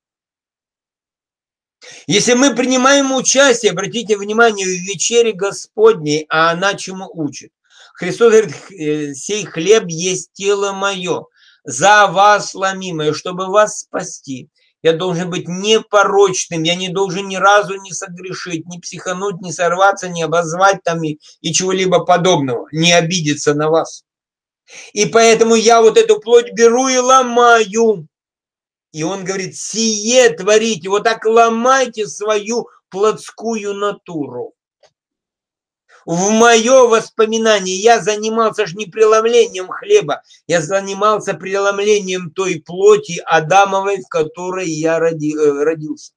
Если мы принимаем участие, обратите внимание, в вечере Господней, а она чему учит? Христос говорит, сей хлеб есть тело мое, за вас ломимое, чтобы вас спасти. Я должен быть непорочным, я не должен ни разу не согрешить, не психануть, не сорваться, не обозвать там и чего-либо подобного, не обидеться на вас. И поэтому я вот эту плоть беру и ломаю. И он говорит, сие творите, вот так ломайте свою плотскую натуру. В мое воспоминание я занимался же не преломлением хлеба, я занимался преломлением той плоти Адамовой, в которой я родился.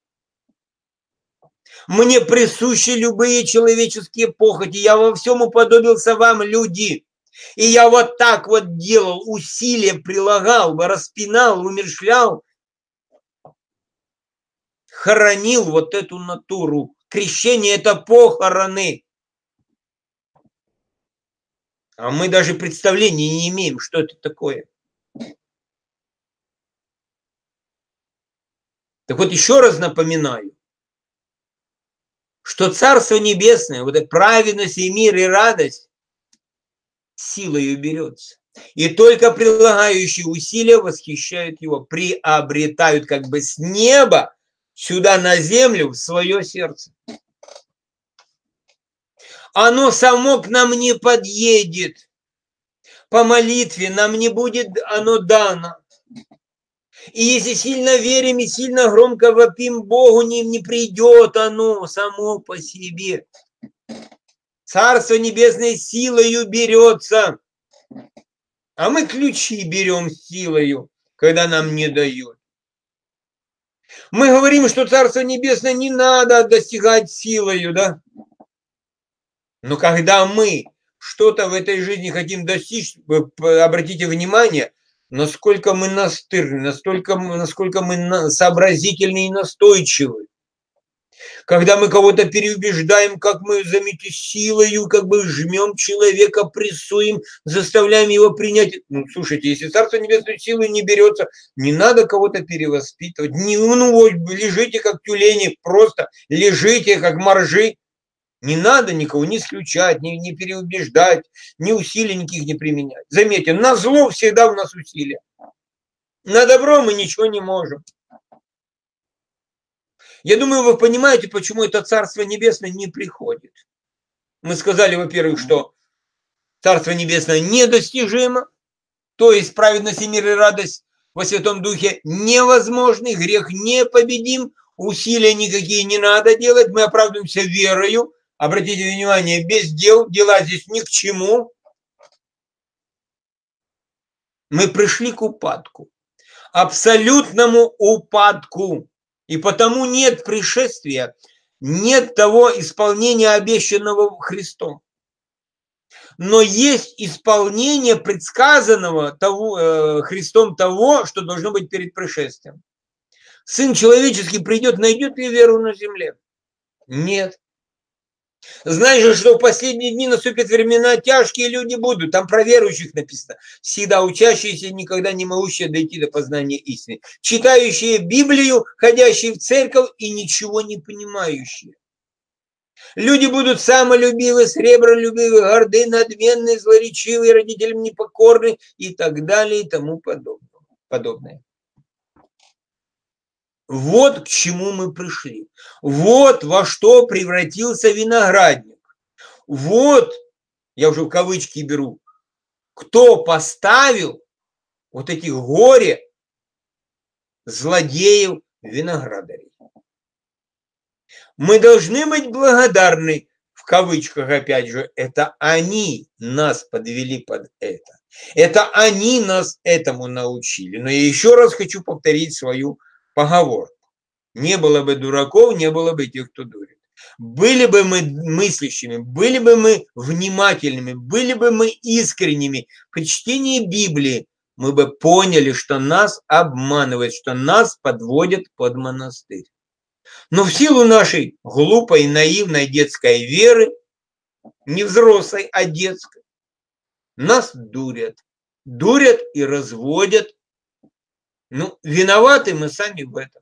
Мне присущи любые человеческие похоти, я во всем уподобился вам, люди. И я вот так вот делал, усилия прилагал, распинал, умерщвлял, хоронил вот эту натуру. Крещение – это похороны. А мы даже представления не имеем, что это такое. Так вот, еще раз напоминаю, что Царство Небесное, вот эта праведность и мир и радость, силой берется. И только прилагающие усилия восхищают его, приобретают как бы с неба сюда на землю в свое сердце. Оно само к нам не подъедет. По молитве нам не будет оно дано. И если сильно верим и сильно громко вопим Богу, не придет оно само по себе. Царство Небесное силою берется. А мы ключи берем силою, когда нам не дают. Мы говорим, что Царство Небесное не надо достигать силою, да? Но когда мы что-то в этой жизни хотим достичь, обратите внимание, насколько мы настырны, насколько мы сообразительны и настойчивы. Когда мы кого-то переубеждаем, как мы, заметьте, силою, как бы жмем человека, прессуем, заставляем его принять. Ну, слушайте, если Царство Небесной силой не берется, не надо кого-то перевоспитывать. Лежите, как тюлени, просто лежите, как моржи. Не надо никого не исключать, не переубеждать, ни усилий никаких не применять. Заметьте, на зло всегда у нас усилия. На добро мы ничего не можем. Я думаю, вы понимаете, почему это Царство Небесное не приходит. Мы сказали, во-первых, что Царство Небесное недостижимо, то есть праведность и мир и радость во Святом Духе невозможны, грех непобедим, усилия никакие не надо делать, мы оправдываемся верою. Обратите внимание, без дел, дела здесь ни к чему. Мы пришли к упадку, абсолютному упадку. И потому нет пришествия, нет того исполнения обещанного Христом. Но есть исполнение предсказанного Христом того, что должно быть перед пришествием. Сын человеческий придет, найдет ли веру на земле? Нет. Знаешь же, что в последние дни наступят времена, тяжкие люди будут. Там про верующих написано. Всегда учащиеся, никогда не могущие дойти до познания истины. Читающие Библию, ходящие в церковь и ничего не понимающие. Люди будут самолюбивы, сребролюбивы, горды, надменные, злоречивые, родителям непокорны и так далее и тому подобное. Вот к чему мы пришли. Вот во что превратился виноградник. Вот, я уже в кавычки беру, кто поставил вот этих горе злодеев виноградарей. Мы должны быть благодарны, в кавычках опять же, это они нас подвели под это. Это они нас этому научили. Но я еще раз хочу повторить свою поговорку. Не было бы дураков, не было бы тех, кто дурит. Были бы мы мыслящими, были бы мы внимательными, были бы мы искренними при чтении Библии, мы бы поняли, что нас обманывают, что нас подводят под монастырь. Но в силу нашей глупой, наивной детской веры, не взрослой, а детской, нас дурят. Дурят и разводят. Ну, виноваты мы сами в этом.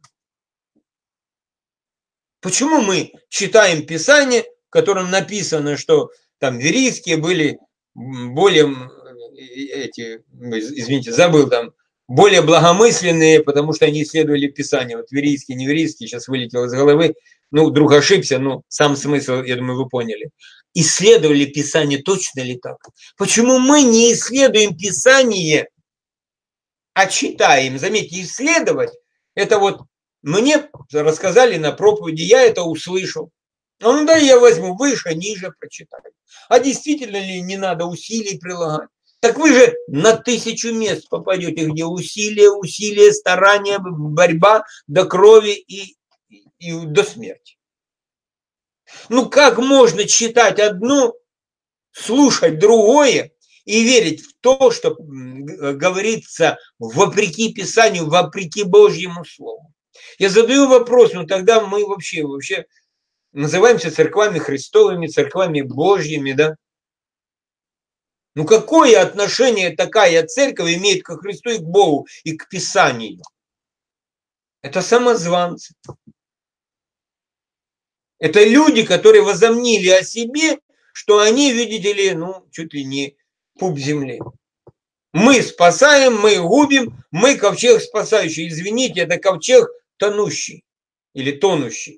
Почему мы читаем Писание, в котором написано, что там верийские были более, извините, забыл там, более благомысленные, потому что они исследовали Писание. Вот верийские, не верийские, сейчас вылетело из головы. Ну, вдруг ошибся, но сам смысл, я думаю, вы поняли. Исследовали Писание, точно ли так? Почему мы не исследуем Писание, а читаем? Заметьте, исследовать – это вот мне рассказали на проповеди, я это услышал. Ну да, я возьму выше, ниже прочитаю. А действительно ли не надо усилий прилагать? Так вы же на 1000 мест попадете, где усилия, старания, борьба до крови и до смерти. Ну как можно читать одно, слушать другое и верить в то, что говорится вопреки Писанию, вопреки Божьему Слову? Я задаю вопрос, ну тогда мы вообще называемся церквами Христовыми, церквами Божьими, да? Ну какое отношение такая церковь имеет к Христу и к Богу, и к Писанию? Это самозванцы. Это люди, которые возомнили о себе, что они, видите ли, ну, чуть ли не пуп земли. Мы спасаем, мы губим, мы ковчег спасающий. Извините, это ковчег тонущий или тонущий.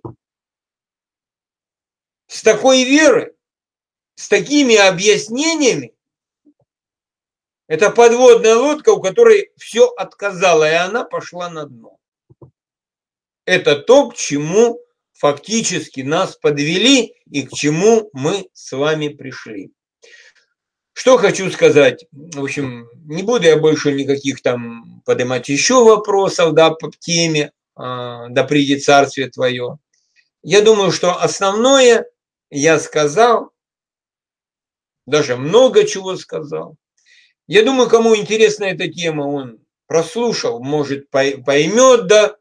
С такой верой, с такими объяснениями, это подводная лодка, у которой все отказало, и она пошла на дно. Это то, к чему фактически нас подвели и к чему мы с вами пришли. Что хочу сказать, в общем, не буду я больше никаких там поднимать еще вопросов, да, по теме, да придет царствие твое. Я думаю, что основное я сказал, даже много чего сказал. Я думаю, кому интересна эта тема, он прослушал, может, поймет, да,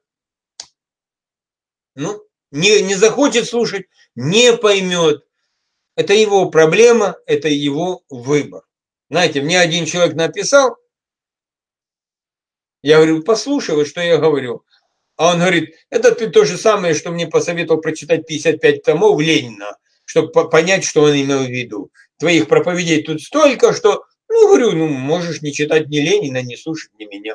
ну, не захочет слушать, не поймет. Это его проблема, это его выбор. Знаете, мне один человек написал, я говорю, послушай, вот что я говорю. А он говорит, это ты то же самое, что мне посоветовал прочитать 55 томов Ленина, чтобы понять, что он имел в виду. Твоих проповедей тут столько, что, ну, говорю, ну, можешь не читать ни Ленина, не слушать ни меня.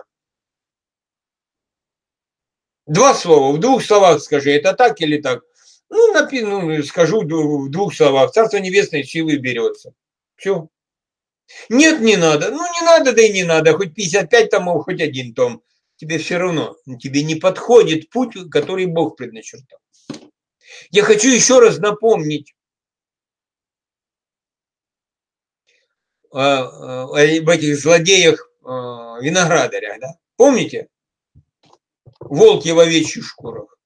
2 слова, в 2 словах скажи, это так или так? Ну, скажу в 2 словах, Царство Небесное силой берется. Все. Нет, не надо. Ну, не надо, да и не надо. Хоть 55 томов, хоть 1 том. Тебе все равно. Тебе не подходит путь, который Бог предначертал. Я хочу еще раз напомнить об этих злодеях виноградарях. Да? Помните? Волки в овечьих шкурах.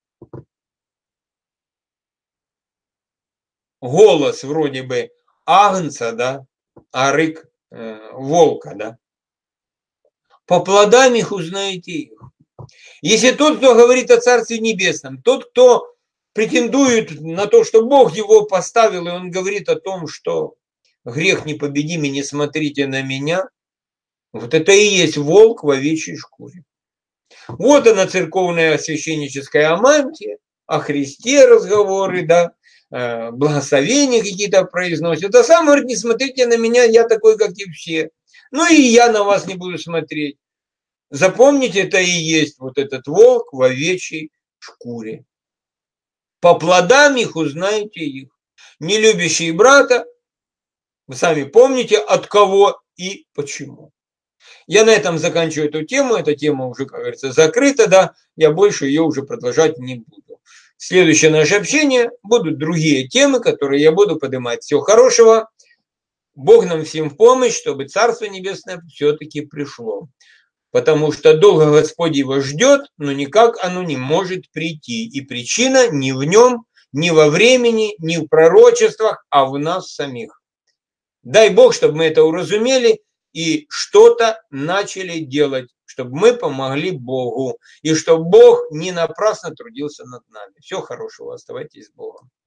Голос вроде бы агнца, да, а рык волка, да. По плодам их узнаете их. Если тот, кто говорит о Царстве Небесном, тот, кто претендует на то, что Бог его поставил, и он говорит о том, что грех непобедимый, не смотрите на меня, вот это и есть волк в овечьей шкуре. Вот она, церковная священническая мантия, о Христе разговоры, да, благословения какие-то произносят. А сам говорит, не смотрите на меня, я такой, как и все. Ну и я на вас не буду смотреть. Запомните, это и есть вот этот волк в овечьей шкуре. По плодам их узнаете их. Не любящие брата, вы сами помните, от кого и почему. Я на этом заканчиваю эту тему. Эта тема уже, как говорится, закрыта, да. Я больше ее уже продолжать не буду. Следующее наше общение будут другие темы, которые я буду поднимать. Всего хорошего. Бог нам всем в помощь, чтобы Царство Небесное все-таки пришло. Потому что долго Господь его ждет, но никак оно не может прийти. И причина не в нем, не во времени, не в пророчествах, а в нас самих. Дай Бог, чтобы мы это уразумели и что-то начали делать, чтобы мы помогли Богу, и чтобы Бог не напрасно трудился над нами. Всего хорошего, оставайтесь с Богом.